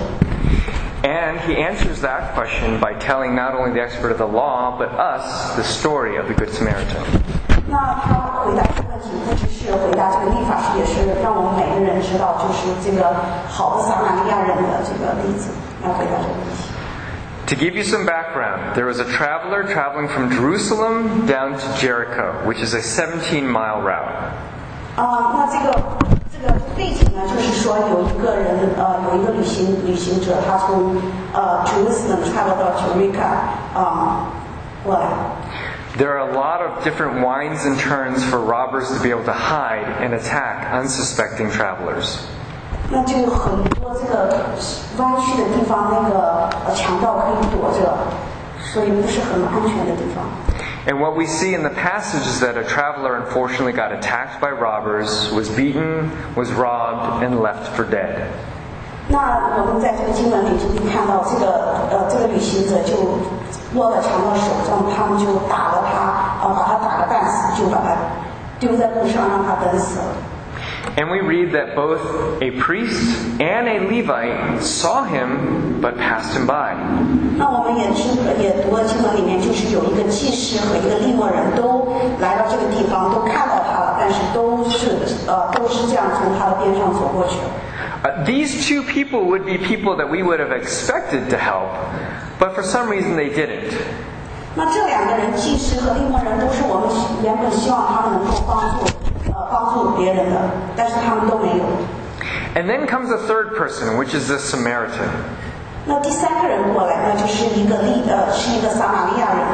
And he answers that question by telling not only the expert of the law, but us the story of the Good Samaritan. 那他回答这个问题，不只是回答这个律法师，也是让我们每个人知道，就是这个好的撒玛利亚人的这个例子，来回答这个问题。 To give you some background, there was a traveler traveling from Jerusalem down to Jericho, which is a 17-mile route. 那这个背景呢，就是说有一个人，有一个旅行者，他从Jerusalem travel 到 Jericho 过来。 There are a lot of different winds and turns for robbers to be able to hide and attack unsuspecting travelers. 那就有很多这个弯曲的地方，那个强盗可以躲着，所以不是很安全的地方。 And what we see in the passage is that a traveler unfortunately got attacked by robbers, was beaten, was robbed, and left for dead. 那我们在这个经文里就可以看到，这个旅行者就握了强盗手中，他们就打了他，把他打个半死，就把他丢在路上，让他等死了。 And we read that both a priest and a Levite saw him, but passed him by. 那我们也读了经文里面，就是有一个祭司和一个利未人都来到这个地方，都看到他了，但是都是这样从他的边上走过去了。 These two people would be people that we would have expected to help, but for some reason they didn't. 那这两个人，祭司和利未人，都是我们原本希望他们能够帮助别人的，但是他们都没有。 And then comes a third person, which is the Samaritan. 那第三个人过来，那就是一个撒玛利亚人。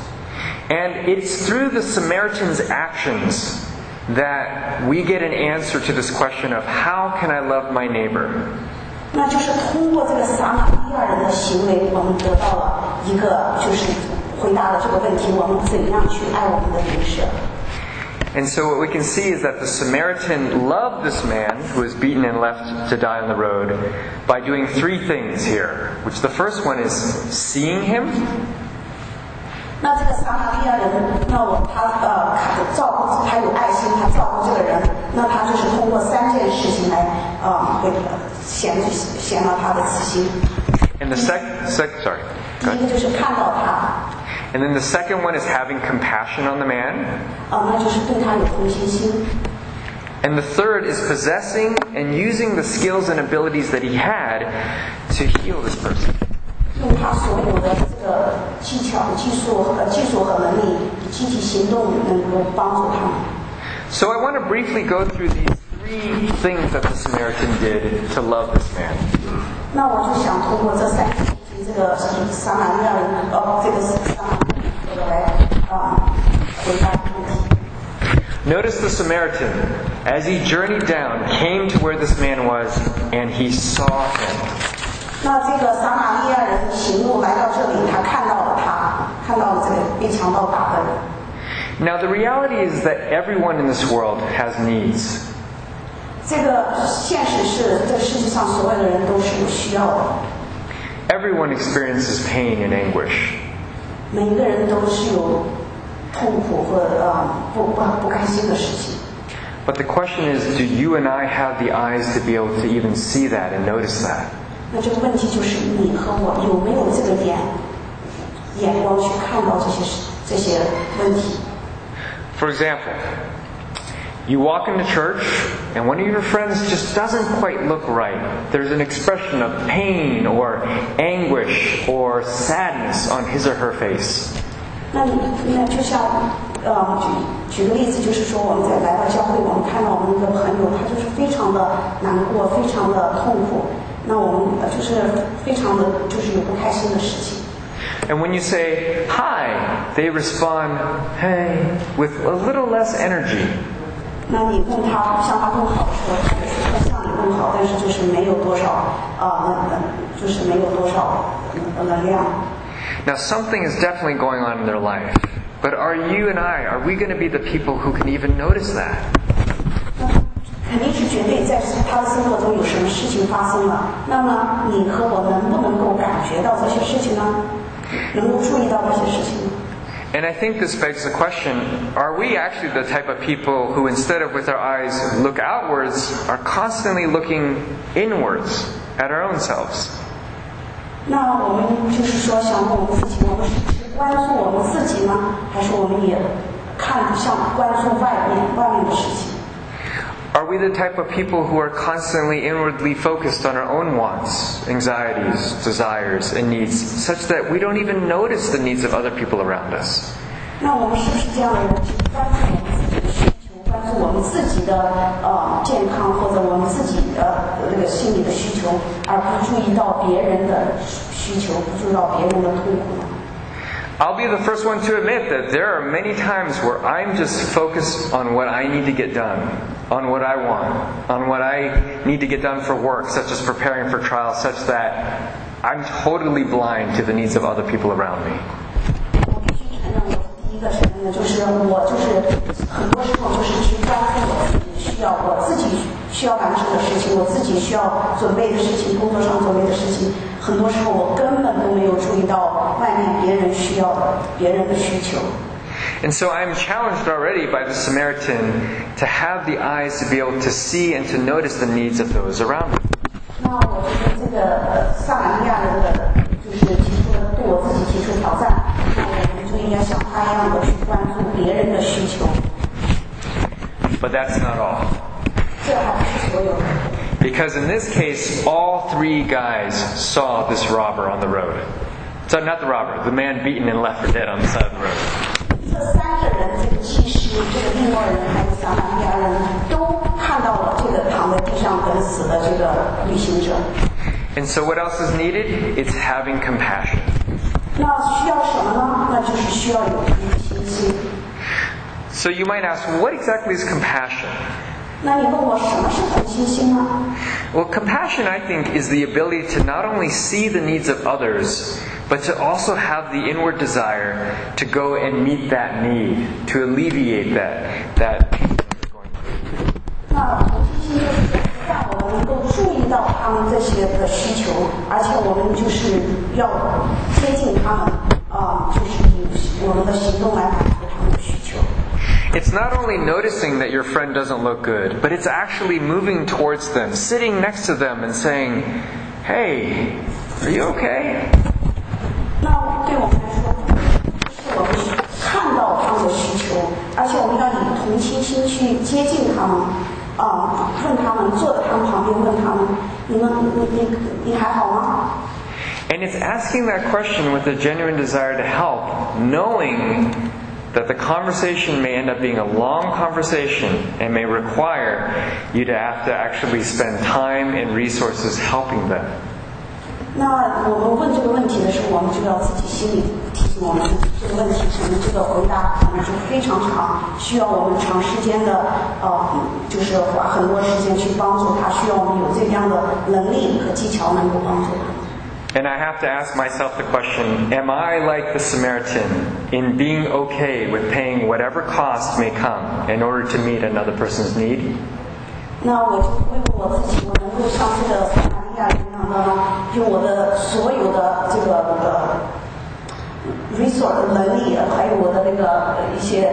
And it's through the Samaritan's actions that we get an answer to this question of how can I love my neighbor? 那就是通过这个撒玛利亚人的行为，我们得到了一个就是回答了这个问题：我们怎样去爱我们的邻舍？ And so what we can see is that the Samaritan loved this man who was beaten and left to die on the road by doing three things here. Which the first one is seeing him. 那这个撒玛利亚人，那他照顾他有爱心，他照顾这个人，那他就是通过三件事情来显了他的慈心。 And the sorry. 第一个就是看到他。 And then the second one is having compassion on the man. 那就是对他有同情心。 And the third is possessing and using the skills and abilities that he had to heal this person. 用他所有的这个技术和能力，积极行动能够帮助他们。 So I want to briefly go through these three things that the Samaritan did to love this man. 那我就想通过这三件事情，这个撒玛利亚人，这个撒玛利亚人来回答问题。 Notice the Samaritan, as he journeyed down, came to where this man was, and he saw him. 那这个撒玛利亚人行路来到这里，他看到了这个被强盗打的人。 Now the reality is that everyone in this world has needs. 这个现实是，这世界上所有的人都是有需要的。 Everyone experiences pain and anguish. 每一个人都是有痛苦和不开心的事情。 But the question is, do you and I have the eyes to be able to even see that and notice that? 那这个问题就是你和我有没有这个眼光去看到这些问题。 For example, you walk into church and one of your friends just doesn't quite look right. There's an expression of pain or anguish or sadness on his or her face. 那就像举个例子，就是说我们在来到教会，我们看到我们的朋友，他就是非常的难过，非常的痛苦，那我们就是非常的就是有不开心的事情。 And when you say, hi, they respond, hey, with a little less energy. 那你问他向他更好说，他也是会向你更好，但是就是没有多少能量。 Now something is definitely going on in their life. But are you and I, are we going to be the people who can even notice that? 肯定是绝对在他的生活中有什么事情发生了，那么你和我能不能够感觉到这些事情呢？能够注意到这些事情呢？ And I think this begs the question, are we actually the type of people who instead of with our eyes look outwards, are constantly looking inwards at our own selves? 那我们就是说想我们自己，我们是关注我们自己呢，还是我们也关注外面的事情？ Are we the type of people who are constantly inwardly focused on our own wants, anxieties, desires, and needs, such that we don't even notice the needs of other people around us? 那我们是不是这样的人，去关注我们自己的需求，关注我们自己的健康或者我们自己的这个心理的需求，而不注意到别人的需求，不注意到别人的痛苦呢？ I'll be the first one to admit that there are many times where I'm just focused on what I need to get done, on what I want, on what I need to get done for work, such as preparing for trials, such that I'm totally blind to the needs of other people around me. 我必须承认，第一个承认的就是我很多时候就是去关注我自己需要，我自己需要完成的事情，我自己需要准备的事情，工作上准备的事情。 很多时候我根本都没有注意到外面别人需要的、别人的需求。 And so I'm challenged already by the Samaritan to have the eyes to be able to see and to notice the needs of those around me. 那我觉得这个撒玛利亚人的就是提出了对我自己提出挑战，那我们就应该像他一样的去关注别人的需求。 But that's not all. 这还不是所有的。 Because in this case, all three guys saw this robber on the road. So not the robber, the man beaten and left for dead on the side of the road. 这三个人，这个祭司、这个利未人还有撒玛利亚人，都看到了这个躺在地上等死的这个旅行者。 And so what else is needed? It's having compassion. 那需要什么呢？那就是需要有同情心。 So you might ask, what exactly is compassion? 那你问我什么是同情心呢？ Well, compassion, I think, is the ability to not only see the needs of others, but to also have the inward desire to go and meet that need, to alleviate that pain that they're going through. 那同情心就是让我们能够注意到他们这些的需求，而且我们就是要接近他们，就是以我们的行动来满足他们的需求。 It's not only noticing that your friend doesn't look good, but it's actually moving towards them, sitting next to them and saying, "Hey, are you okay?" 那对我们来说，是我们看到他们的需求，而且我们要以同情心去接近他们，问他们，坐在他们旁边问他们，你还好吗？ And it's asking that question with a genuine desire to help, knowing that the conversation may end up being a long conversation and may require you to have to actually spend time and resources helping them. 那我们问这个问题的时候，我们就要自己心里提醒我们自己，这个问题可能这个回答可能就非常长，需要我们长时间的就是花很多时间去帮助他，需要我们有这样的能力和技巧能够帮助他。 And I have to ask myself the question, am I like the Samaritan in being okay with paying whatever cost may come in order to meet another person's need? 那我就问我自己，我能够像这个撒玛利亚人一样的，用我的所有的这个resource 能力，还有我的那个一些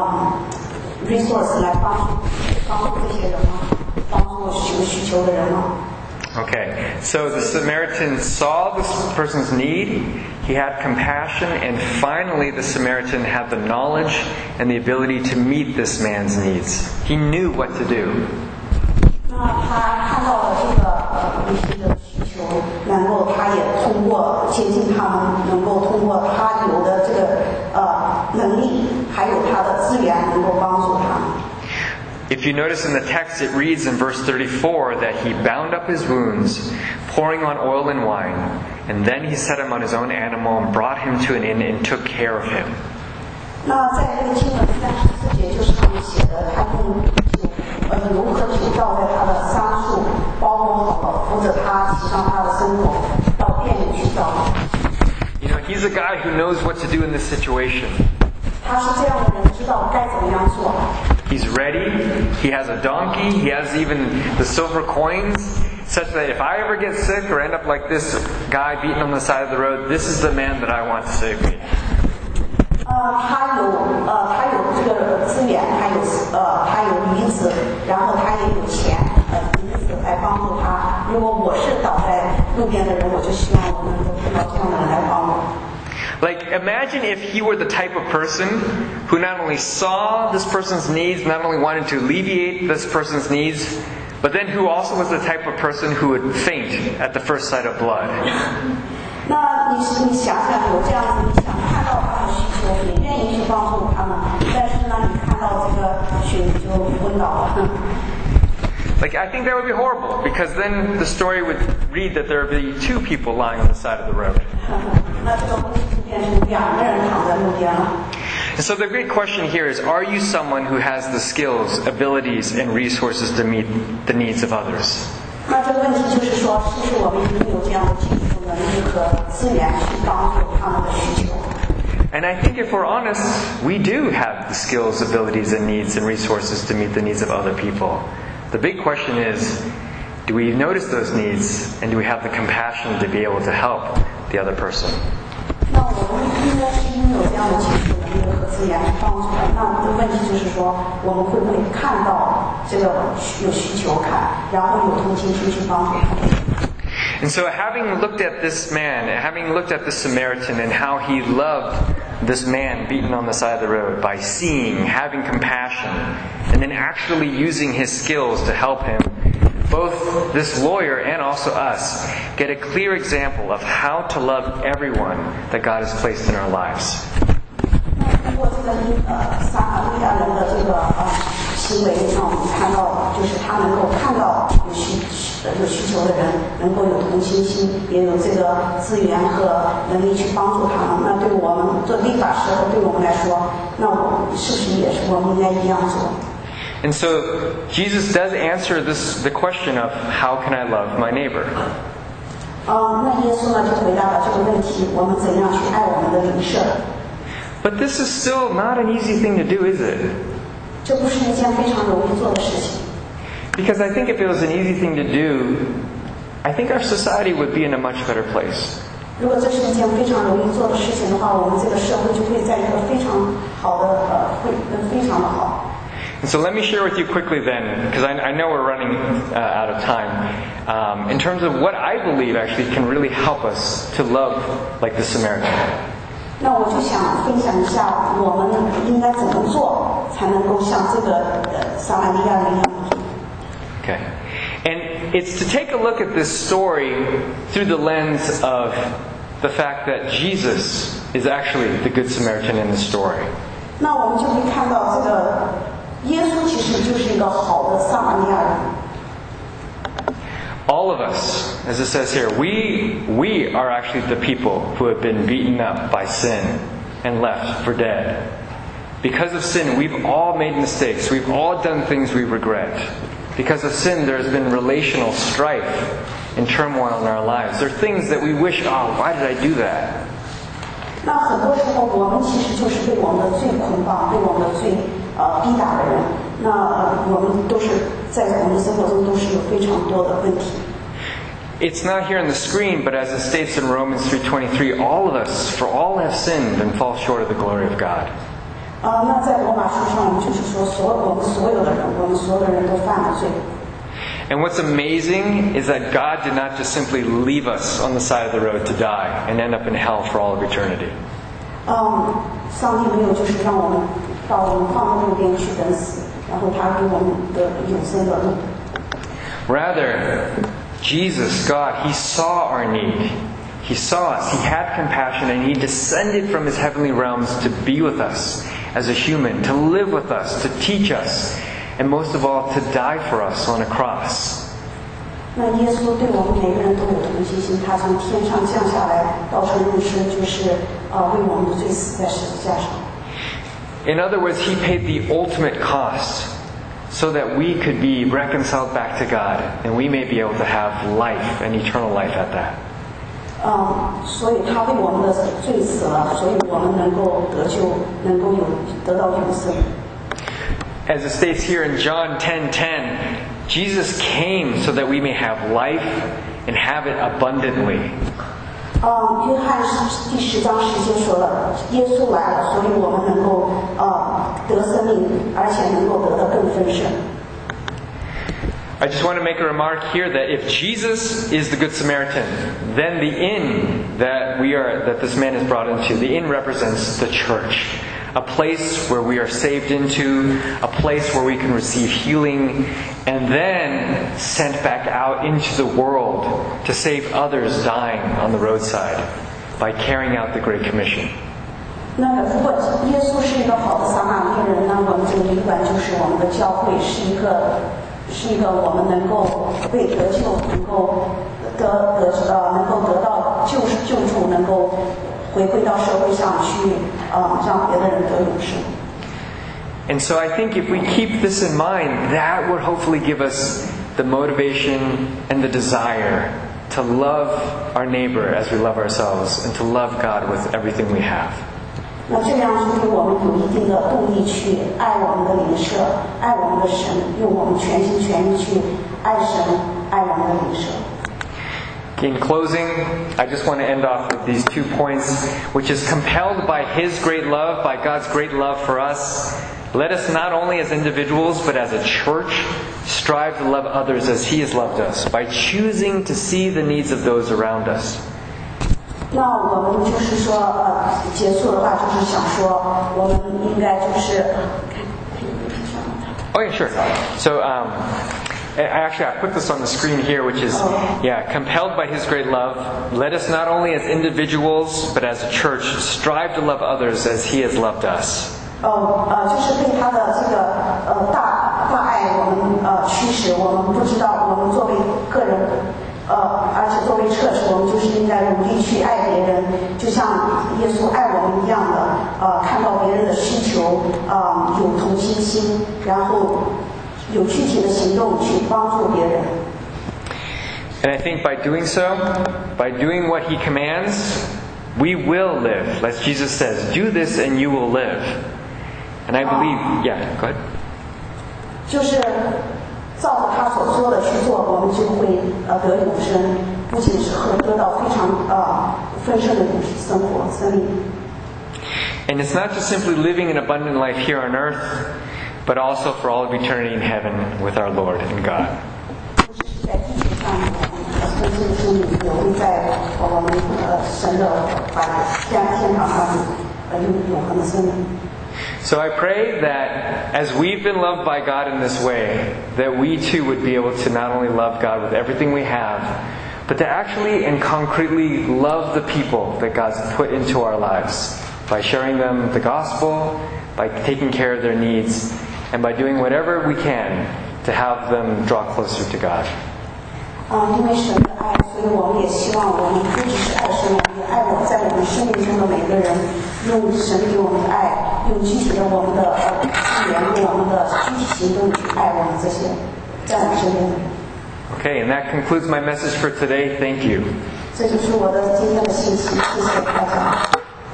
resource 来帮助这些人吗？帮助有需求的人吗？ Okay, so the Samaritan saw this person's need, he had compassion, and finally the Samaritan had the knowledge and the ability to meet this man's needs. He knew what to do. 那他看到了这个旅行者的需求，能够他也通过接近他们，能够通过他有的这个能力，还有他的资源，能够帮助他们。 If you notice in the text, it reads in verse 34 that he bound up his wounds, pouring on oil and wine, and then he set him on his own animal and brought him to an inn and took care of him. 那在这个经文34节就是他们写的，他用酒油和酒倒在他的桑树，包裹好了，扶着他，骑上他的牲口，到店里去找。 You know, he's a guy who knows what to do in this situation. 他是这样的人，知道该怎么样做。 He's ready. He has a donkey. He has even the silver coins, such that if I ever get sick or end up like this guy beaten on the side of the road, this is the man that I want to save me. 他有这个资源，他有驴子，然后他也有钱，驴子来帮助他。如果我是倒在路边的人，我就希望我能够碰到这样的人来帮我。 Like, imagine if he were the type of person who not only saw this person's needs, not only wanted to alleviate this person's needs, but then who also was the type of person who would faint at the first sight of blood. 那你想想，有这样子，你想看到他的需求，也愿意去帮助他们，但是呢，你看到这个血你就昏倒了。 Like, I think that would be horrible, because then the story would read that there would be two people lying on the side of the road. 那这个故事就变成2个人躺在路边了。 And so the great question here is, are you someone who has the skills, abilities, and resources to meet the needs of others? 那这个问题就是说，是不是我们已经有这样的技术能力和资源去帮助他们的需求？ And I think if we're honest, we do have the skills, abilities, and needs and resources to meet the needs of other people. The big question is, do we notice those needs, and do we have the compassion to be able to help the other person? 那我们应该是拥有这样的技术能力和资源去帮助他。那这个问题就是说，我们会不会看到这个有需求看，然后有同情心去帮助他？ And so having looked at this man, having looked at this Samaritan and how he loved this man beaten on the side of the road by seeing, having compassion, and then actually using his skills to help him, both this lawyer and also us get a clear example of how to love everyone that God has placed in our lives. 那通过这个撒玛利亚人的这个行为，让我们看到，就是他能够看到有需求的人，能够有同情心，也有这个资源和能力去帮助他们。那对我们做立法时候，对我们来说，那我们是不是也是我们应该一样做？ And so Jesus does answer the question of how can I love my neighbor? 那耶稣呢就回答了这个问题：我们怎样去爱我们的邻舍？ But this is still not an easy thing to do, is it? 这不是一件非常容易做的事情。 Because I think if it was an easy thing to do, I think our society would be in a much better place. 如果这是一件非常容易做的事情的话，我们这个社会就会在一个非常好的会非常的好。 And so let me share with you quickly then, because I know we're running out of time, in terms of what I believe actually can really help us to love like the Samaritan. 那我就想分享一下，我们应该怎么做才能够像这个撒玛利亚人一样。 Okay. And it's to take a look at this story through the lens of the fact that Jesus is actually the Good Samaritan in the story. 那我们就会看到这个耶稣其实就是一个好的撒玛利亚人。 All of us, as it says here, we are actually the people who have been beaten up by sin and left for dead. Because of sin, we've all made mistakes. We've all done things we regret. Because of sin, there's been relational strife and turmoil in our lives. There are things that we wish, oh, why did I do that? 那很多时候，我们其实就是被我们的罪捆绑，被我们的罪逼打的人。那我们都是在我们的生活中都是有非常多的问题。 It's not here on the screen, but as it states in Romans 3:23, all of us, for all have sinned and fall short of the glory of God. 那在罗马书上，我们就是说，我们所有的人都犯了罪。 And what's amazing is that God did not just simply leave us on the side of the road to die and end up in hell for all of eternity. 上帝没有就是让我们把我们放在路边去等死，然后他给我们的永生的路。 Rather, Jesus, God, He saw our need. He saw us. He had compassion and He descended from His heavenly realms to be with us as a human, to live with us, to teach us, and most of all, to die for us on a cross. 那耶稣对我们每个人都有同情心，他从天上降下来，道成肉身，就是为我们的罪死在十字架上。 In other words, He paid the ultimate cost so that we could be reconciled back to God and we may be able to have life and eternal life at that. 所以他为我们的罪死了，所以我们能够得救，能够得到永生。 As it states here in John 10:10, Jesus came so that we may have life and have it abundantly. 约翰第10章10节说了，耶稣来了，所以我们能够得生命，而且能够得到更丰盛。 I just want to make a remark here that if Jesus is the Good Samaritan, then the inn that this man is brought into, the inn represents the church. A place where we are saved into, a place where we can receive healing, and then sent back out into the world to save others dying on the roadside by carrying out the Great Commission. 那如果耶稣是一个好的撒玛利人，那我们这个旅馆就是我们的教会，是一个我们能够被得救，能够得到救助，能够回归到社会上去，让别的人得永生。 And so I think if we keep this in mind, that would hopefully give us the motivation and the desire to love our neighbor as we love ourselves and to love God with everything we have. 那这样就给我们有一定的动力去爱我们的邻舍，爱我们的神，用我们全心全意去爱神，爱我们的邻舍。 In closing, I just want to end off with these 2 points, which is compelled by His great love, by God's great love for us. Let us not only as individuals, but as a church, strive to love others as He has loved us, by choosing to see the needs of those around us. 那我们就是说，结束的话就是想说，我们应该就是。 Oh yeah, sure. So, I put this on the screen here, which is, compelled by His great love, let us not only as individuals, but as a church, strive to love others as He has loved us. 就是被他的这个大爱我们驱使，我们不知道，我们作为个人。而且作为church，我们就是应该努力去爱别人，就像耶稣爱我们一样的，看到别人的需求，有同情心，然后有具体的行动去帮助别人。 And I think by doing so, by doing what He commands, we will live. As Jesus says, do this and you will live. And I believe, go ahead. 就是照着他所说的去做，我们就会得永生，不仅是得到非常丰盛的生活生命。 And it's not just simply living an abundant life here on earth, but also for all of eternity in heaven with our Lord and God. 在地球上，丰盛的生命也会在我们神的天堂上有永恒的生命。 So I pray that as we've been loved by God in this way, that we too would be able to not only love God with everything we have, but to actually and concretely love the people that God's put into our lives by sharing them the gospel, by taking care of their needs, and by doing whatever we can to have them draw closer to God. 因为神的爱，所以我们也希望我们不只是爱神，我们也爱在我们生命中的每个人，用神给我们的爱，用具体的我们的资源，用我们的具体行动去爱我们这些在我们身边的人。 Okay, and that concludes my message for today. Thank you. 这就是我的今天的信息，谢谢大家。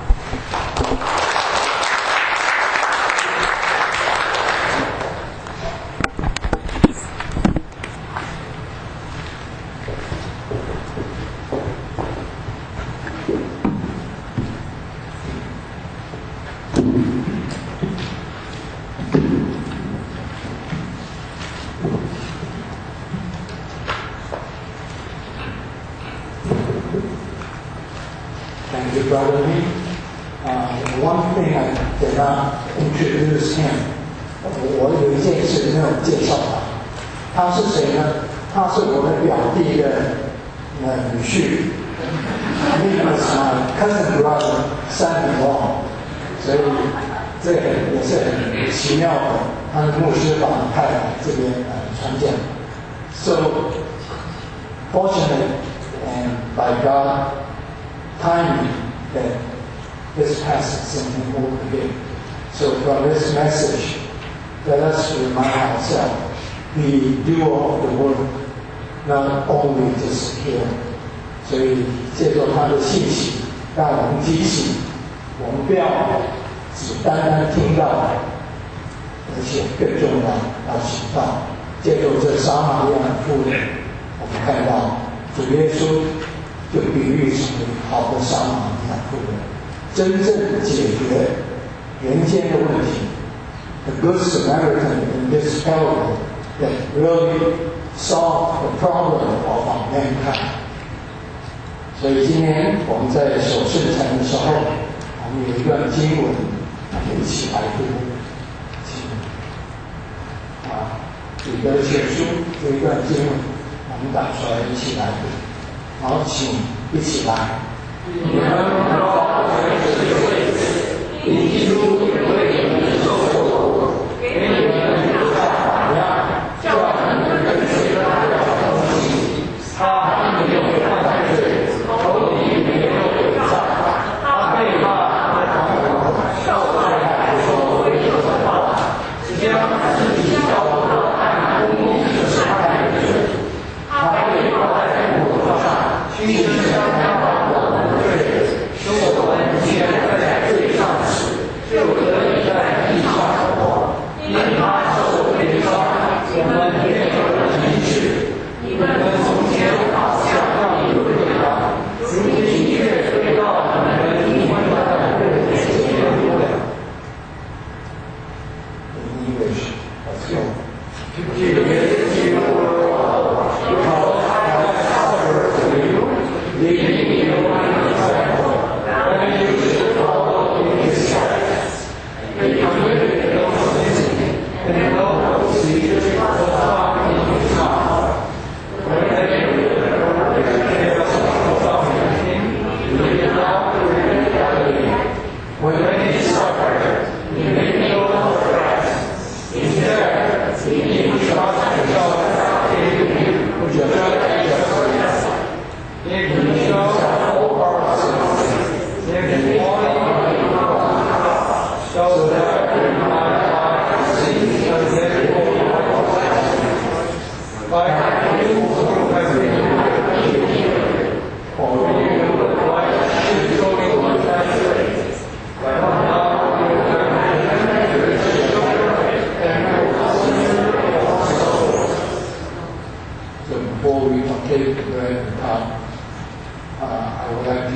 Thank you, Brother Lee. One thing I did not introduce him. 我有一件事没有介绍他。他是谁呢？他是我的表弟的女婿。He was my cousin brother, son-in-law. 所以这也是很奇妙的。他的牧师把太太这边传讲。So fortunate and by God. Timing that this passage sent over again. So from this message, let us remind ourselves, we do all the work, not only just here. 所以借助他的信息，让我们提醒，我们不要只单单听到，而且更重要要行道。借助这撒玛利亚的妇人，我们看到主耶稣就比喻成为好的撒玛利亚妇人，真正解决人间的问题。The Good Samaritan in this parable that really solved the problem of our mankind. 所以今天我们在守圣餐的时候，我们有一段经文，一起来读。彼得前书有一段经文，我们打出来一起来读。好，请一起来。你们要全是为子，因基督也为你们受苦，给你们留下榜样，叫你们跟随他的东西。他没有犯罪，口里没有伪造，他被骂，受害害说为主的话，只将自己交托按公义的审判的罪。他被挂在木头上，亲身承担我们的罪，使我们既然在罪上死，就可以在地上活。因他受鞭伤，我们也有了医治。你们从前好像让你有罪恶，如今却归到你们应当的日子结束了。English, let's go. Jesus, you are because I have suffered for you, leaving me one example, that you should follow in his steps. And he committed no sin, and no procedure was found in his mouth. When they when he suffered, he made no threats. Instead, he entrusted himself in you, judge justice. If himself all our sins, then falling on the cross, so that we might see the dead by you who have been healed, for you the light is going on that way. But now you have entered the children and will see also. So before we take the bread and cup, I would like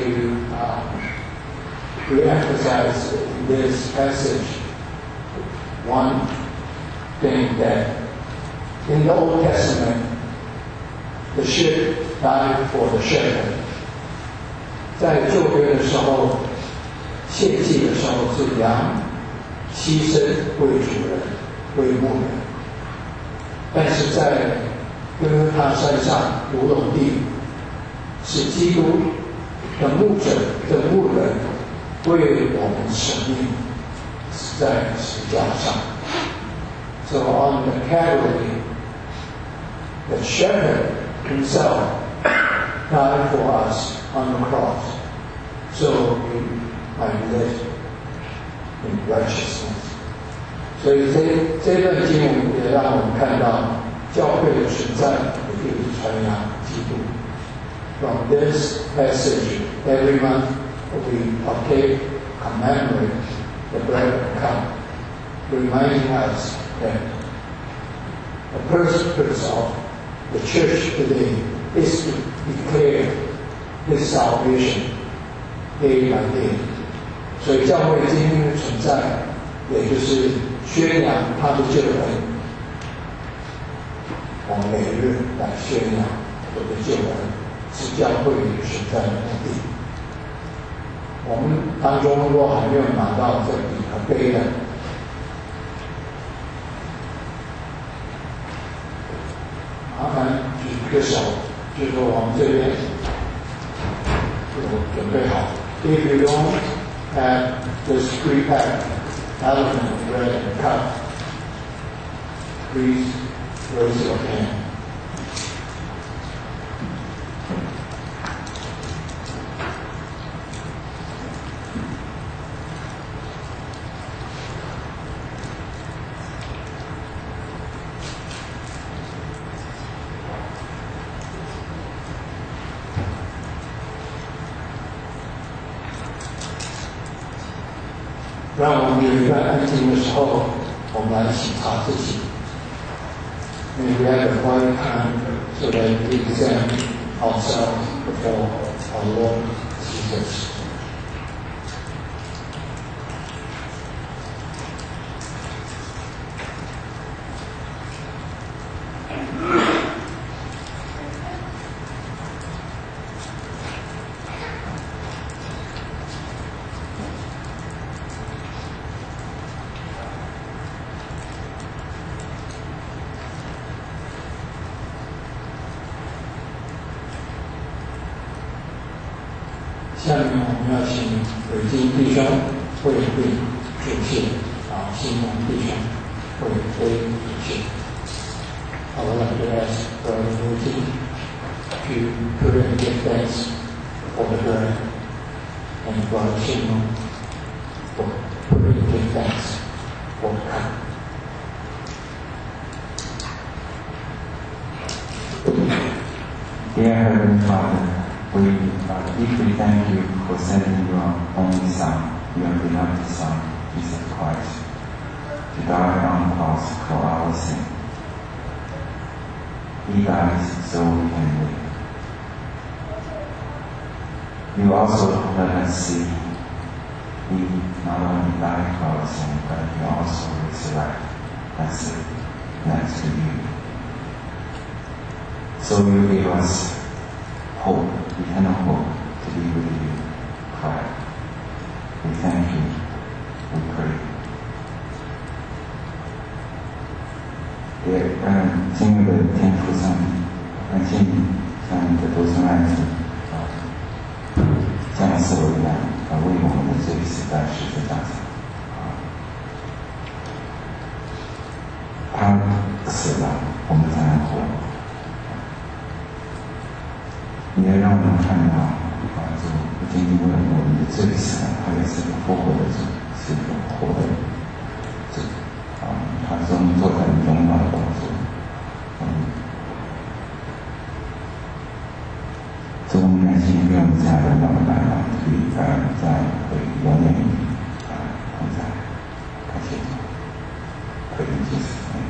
to re-emphasize in this passage one thing that in the Old Testament, the sheep died for the shepherd. 在旧约的时候，献祭的时候是羊牺牲为主人，为牧人。但是在哥哥他山上独楼地，是基督的牧者的牧人为我们舍命，死在十字架上。So on the Calvary, the shepherd himself died for us on the cross, so we might live in righteousness. 所以这段经文也让我们看到教会的存在也就是传扬基督。From this passage, every month we partake, commemorate the bread and cup, reminding us that the purpose of the church today is to declare His salvation day by day. 所以教会今天的存在，也就是宣扬他的救恩。我们每日来宣扬我的救恩，是教会存在的目的。我们当中如果还没有拿到这比和杯的，麻烦举个手，就说我们这边有准备好。If you don't have this pre-packed element bread and cup, please raise your hand. 让我们有一个安静的时候，我们来省察自己。May we have a quiet time so that we examine ourselves before our Lord Jesus. 下面我们要请伟金弟兄为会主谢，新蒙弟兄为非主谢。I would like to ask Brother Wojcik to pray and give thanks for the prayer, and Brother Simon for pray and give thanks for the cup. Dear Heavenly Father, we deeply thank you for sending your only Son, your beloved Son, Jesus Christ, to die on the cross for our sin. He died so we can live. You also let us see He not only died for our sin, but He also resurrected us next to you. So you gave us hope, eternal hope, to be with you forever. We thank you. We pray. 也敬爱的天父上帝，感谢你将你的独生爱子降世为人，为我们的罪死在十字架上。他死了，我们才能活。你也让我们看到，主不仅仅为了我们的罪死了，他也是个复活的主，是个活的主。他终坐在荣耀的宝座。主，我们感谢你给我们这样荣耀的担当，可以在永远同在。感谢主，回应Jesus。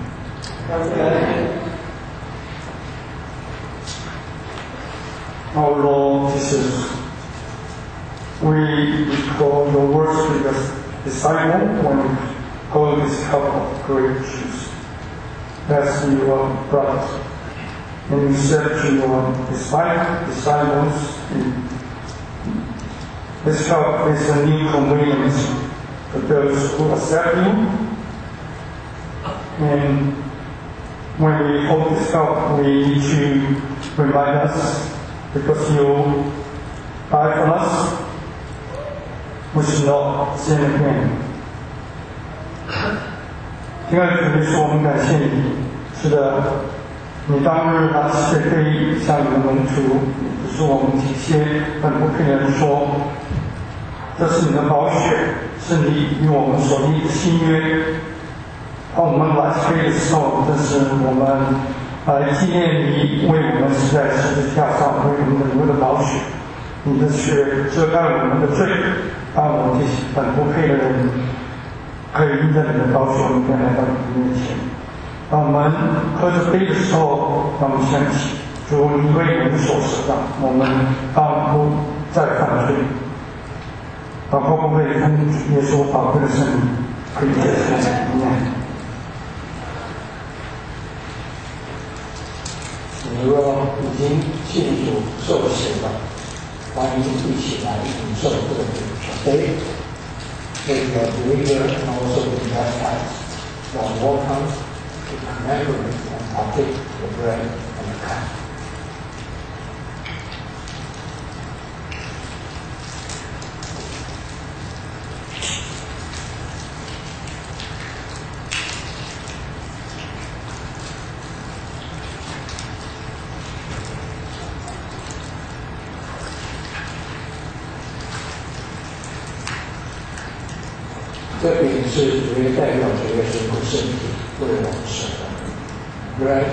Our Lord Jesus, we recall your words to the disciple when you hold this cup of grape juice as you brought. And you said to your disciples, this cup is a new commandment for those who accept you. And when we hold this cup, we need to remind us, because you died for us, we should not sin again. 亲爱的主耶稣，我们感谢你。是的，你当日拿起这杯向你的门徒，只是我们这些本不配的人说，这是你的宝血，是你与我们所立的新约。当我们拿起杯的时候，这是我们来纪念你为我们死在十字架上，为我们的流的宝血。你的血遮盖我们的罪，让我们这些本不配的人可以因着你的宝血，我们来到你的面前。当我们喝着杯的时候，让我们想起主你为我们所死的，我们当不再犯罪，祷告不会跟耶稣宝贵的生命可以结束一样。 你若已经信主受洗了，欢迎一起来领受这个杯。If you are a believer and also been baptized, you are welcome to commemorate and partake the bread and the cup. 这饼是主耶代表主耶稣的身体，为我们舍的。Bread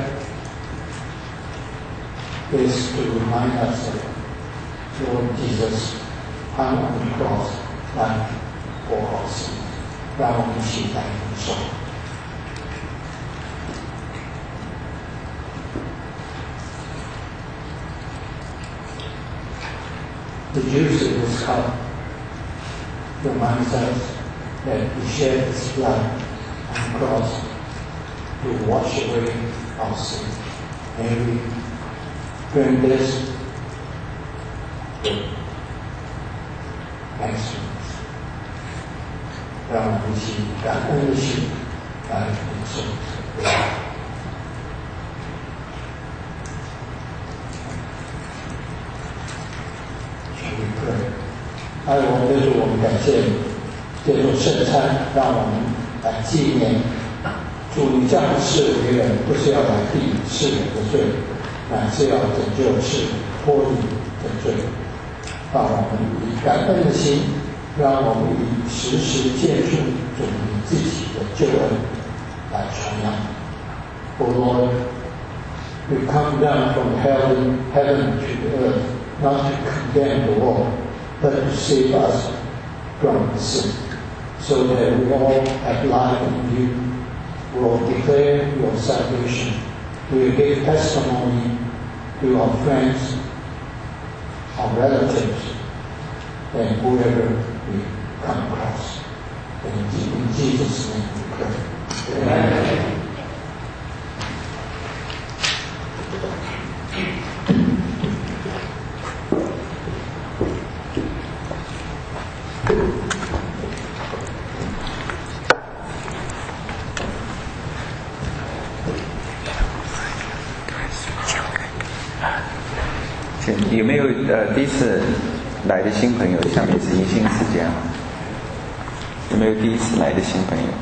is to remind us that Lord Jesus hung on the cross, died for our sins. 让我们一起来领受。The juice of this cup reminds us that He shed His blood on the cross to wash away our sin. May we drink this with thankfulness. 让我们一起感恩的心来领受。还有，就是我们感谢你，借助圣餐，让我们来纪念主你降世为人，不是要来替世人的罪，乃是要拯救世人脱离的罪。让我们以感恩的心，让我们以时时借助主你自己的救恩来传扬。O Lord, we come down from heaven to the earth, not to condemn the world, but to save us from sin, so that we all have life in you. We will declare your salvation. We will give testimony to our friends, our relatives, and whoever we come across. In Jesus' name we pray. Amen. 有没有第一次来的新朋友？下面是迎新时间，有没有第一次来的新朋友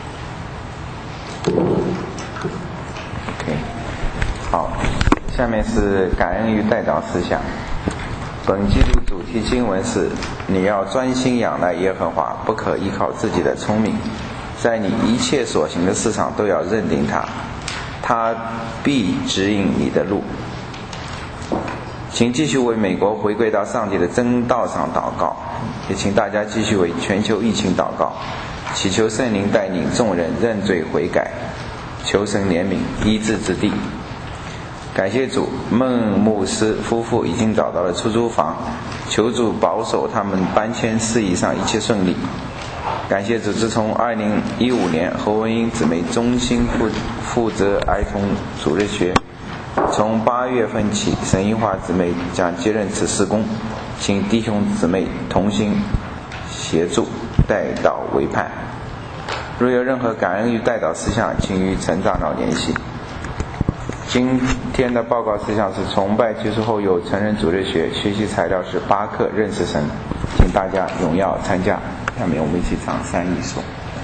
？OK， 好，下面是感恩与代祷思想。本季度主题经文是：你要专心仰赖耶和华，不可依靠自己的聪明，在你一切所行的事上都要认定他，他必指引你的路。请继续为美国回归到上帝的真道上祷告，也请大家继续为全球疫情祷告，祈求圣灵带领众人认罪悔改，求神怜悯医治之地。感谢主，孟牧师夫妇已经找到了出租房，求主保守他们搬迁事宜上一切顺利。感谢主，自从2015年侯文英姊妹中心负责儿童主日学，从8月份起，沈一华姊妹将接任此事工，请弟兄姊妹同心协助代祷为盼。若有任何感恩与代祷事项，请与陈长老联系。今天的报告事项是：崇拜结束后有成人主日学，学习材料是8课认识神，请大家踊跃参加。下面我们一起唱3一颂。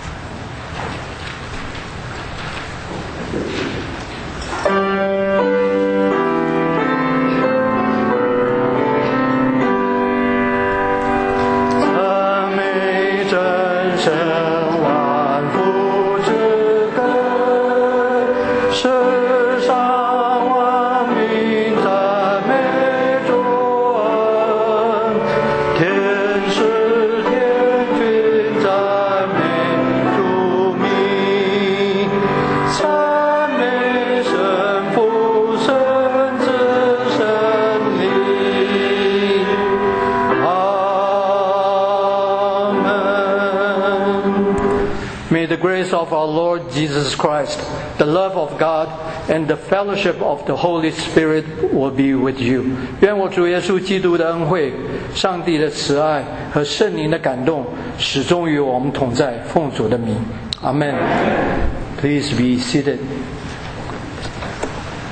May the grace of our Lord Jesus Christ, the love of God, and the fellowship of the Holy Spirit will be with you. 愿我主耶稣基督的恩惠、上帝的慈爱和圣灵的感动，始终与我们同在。奉主的名，阿们。Please be seated.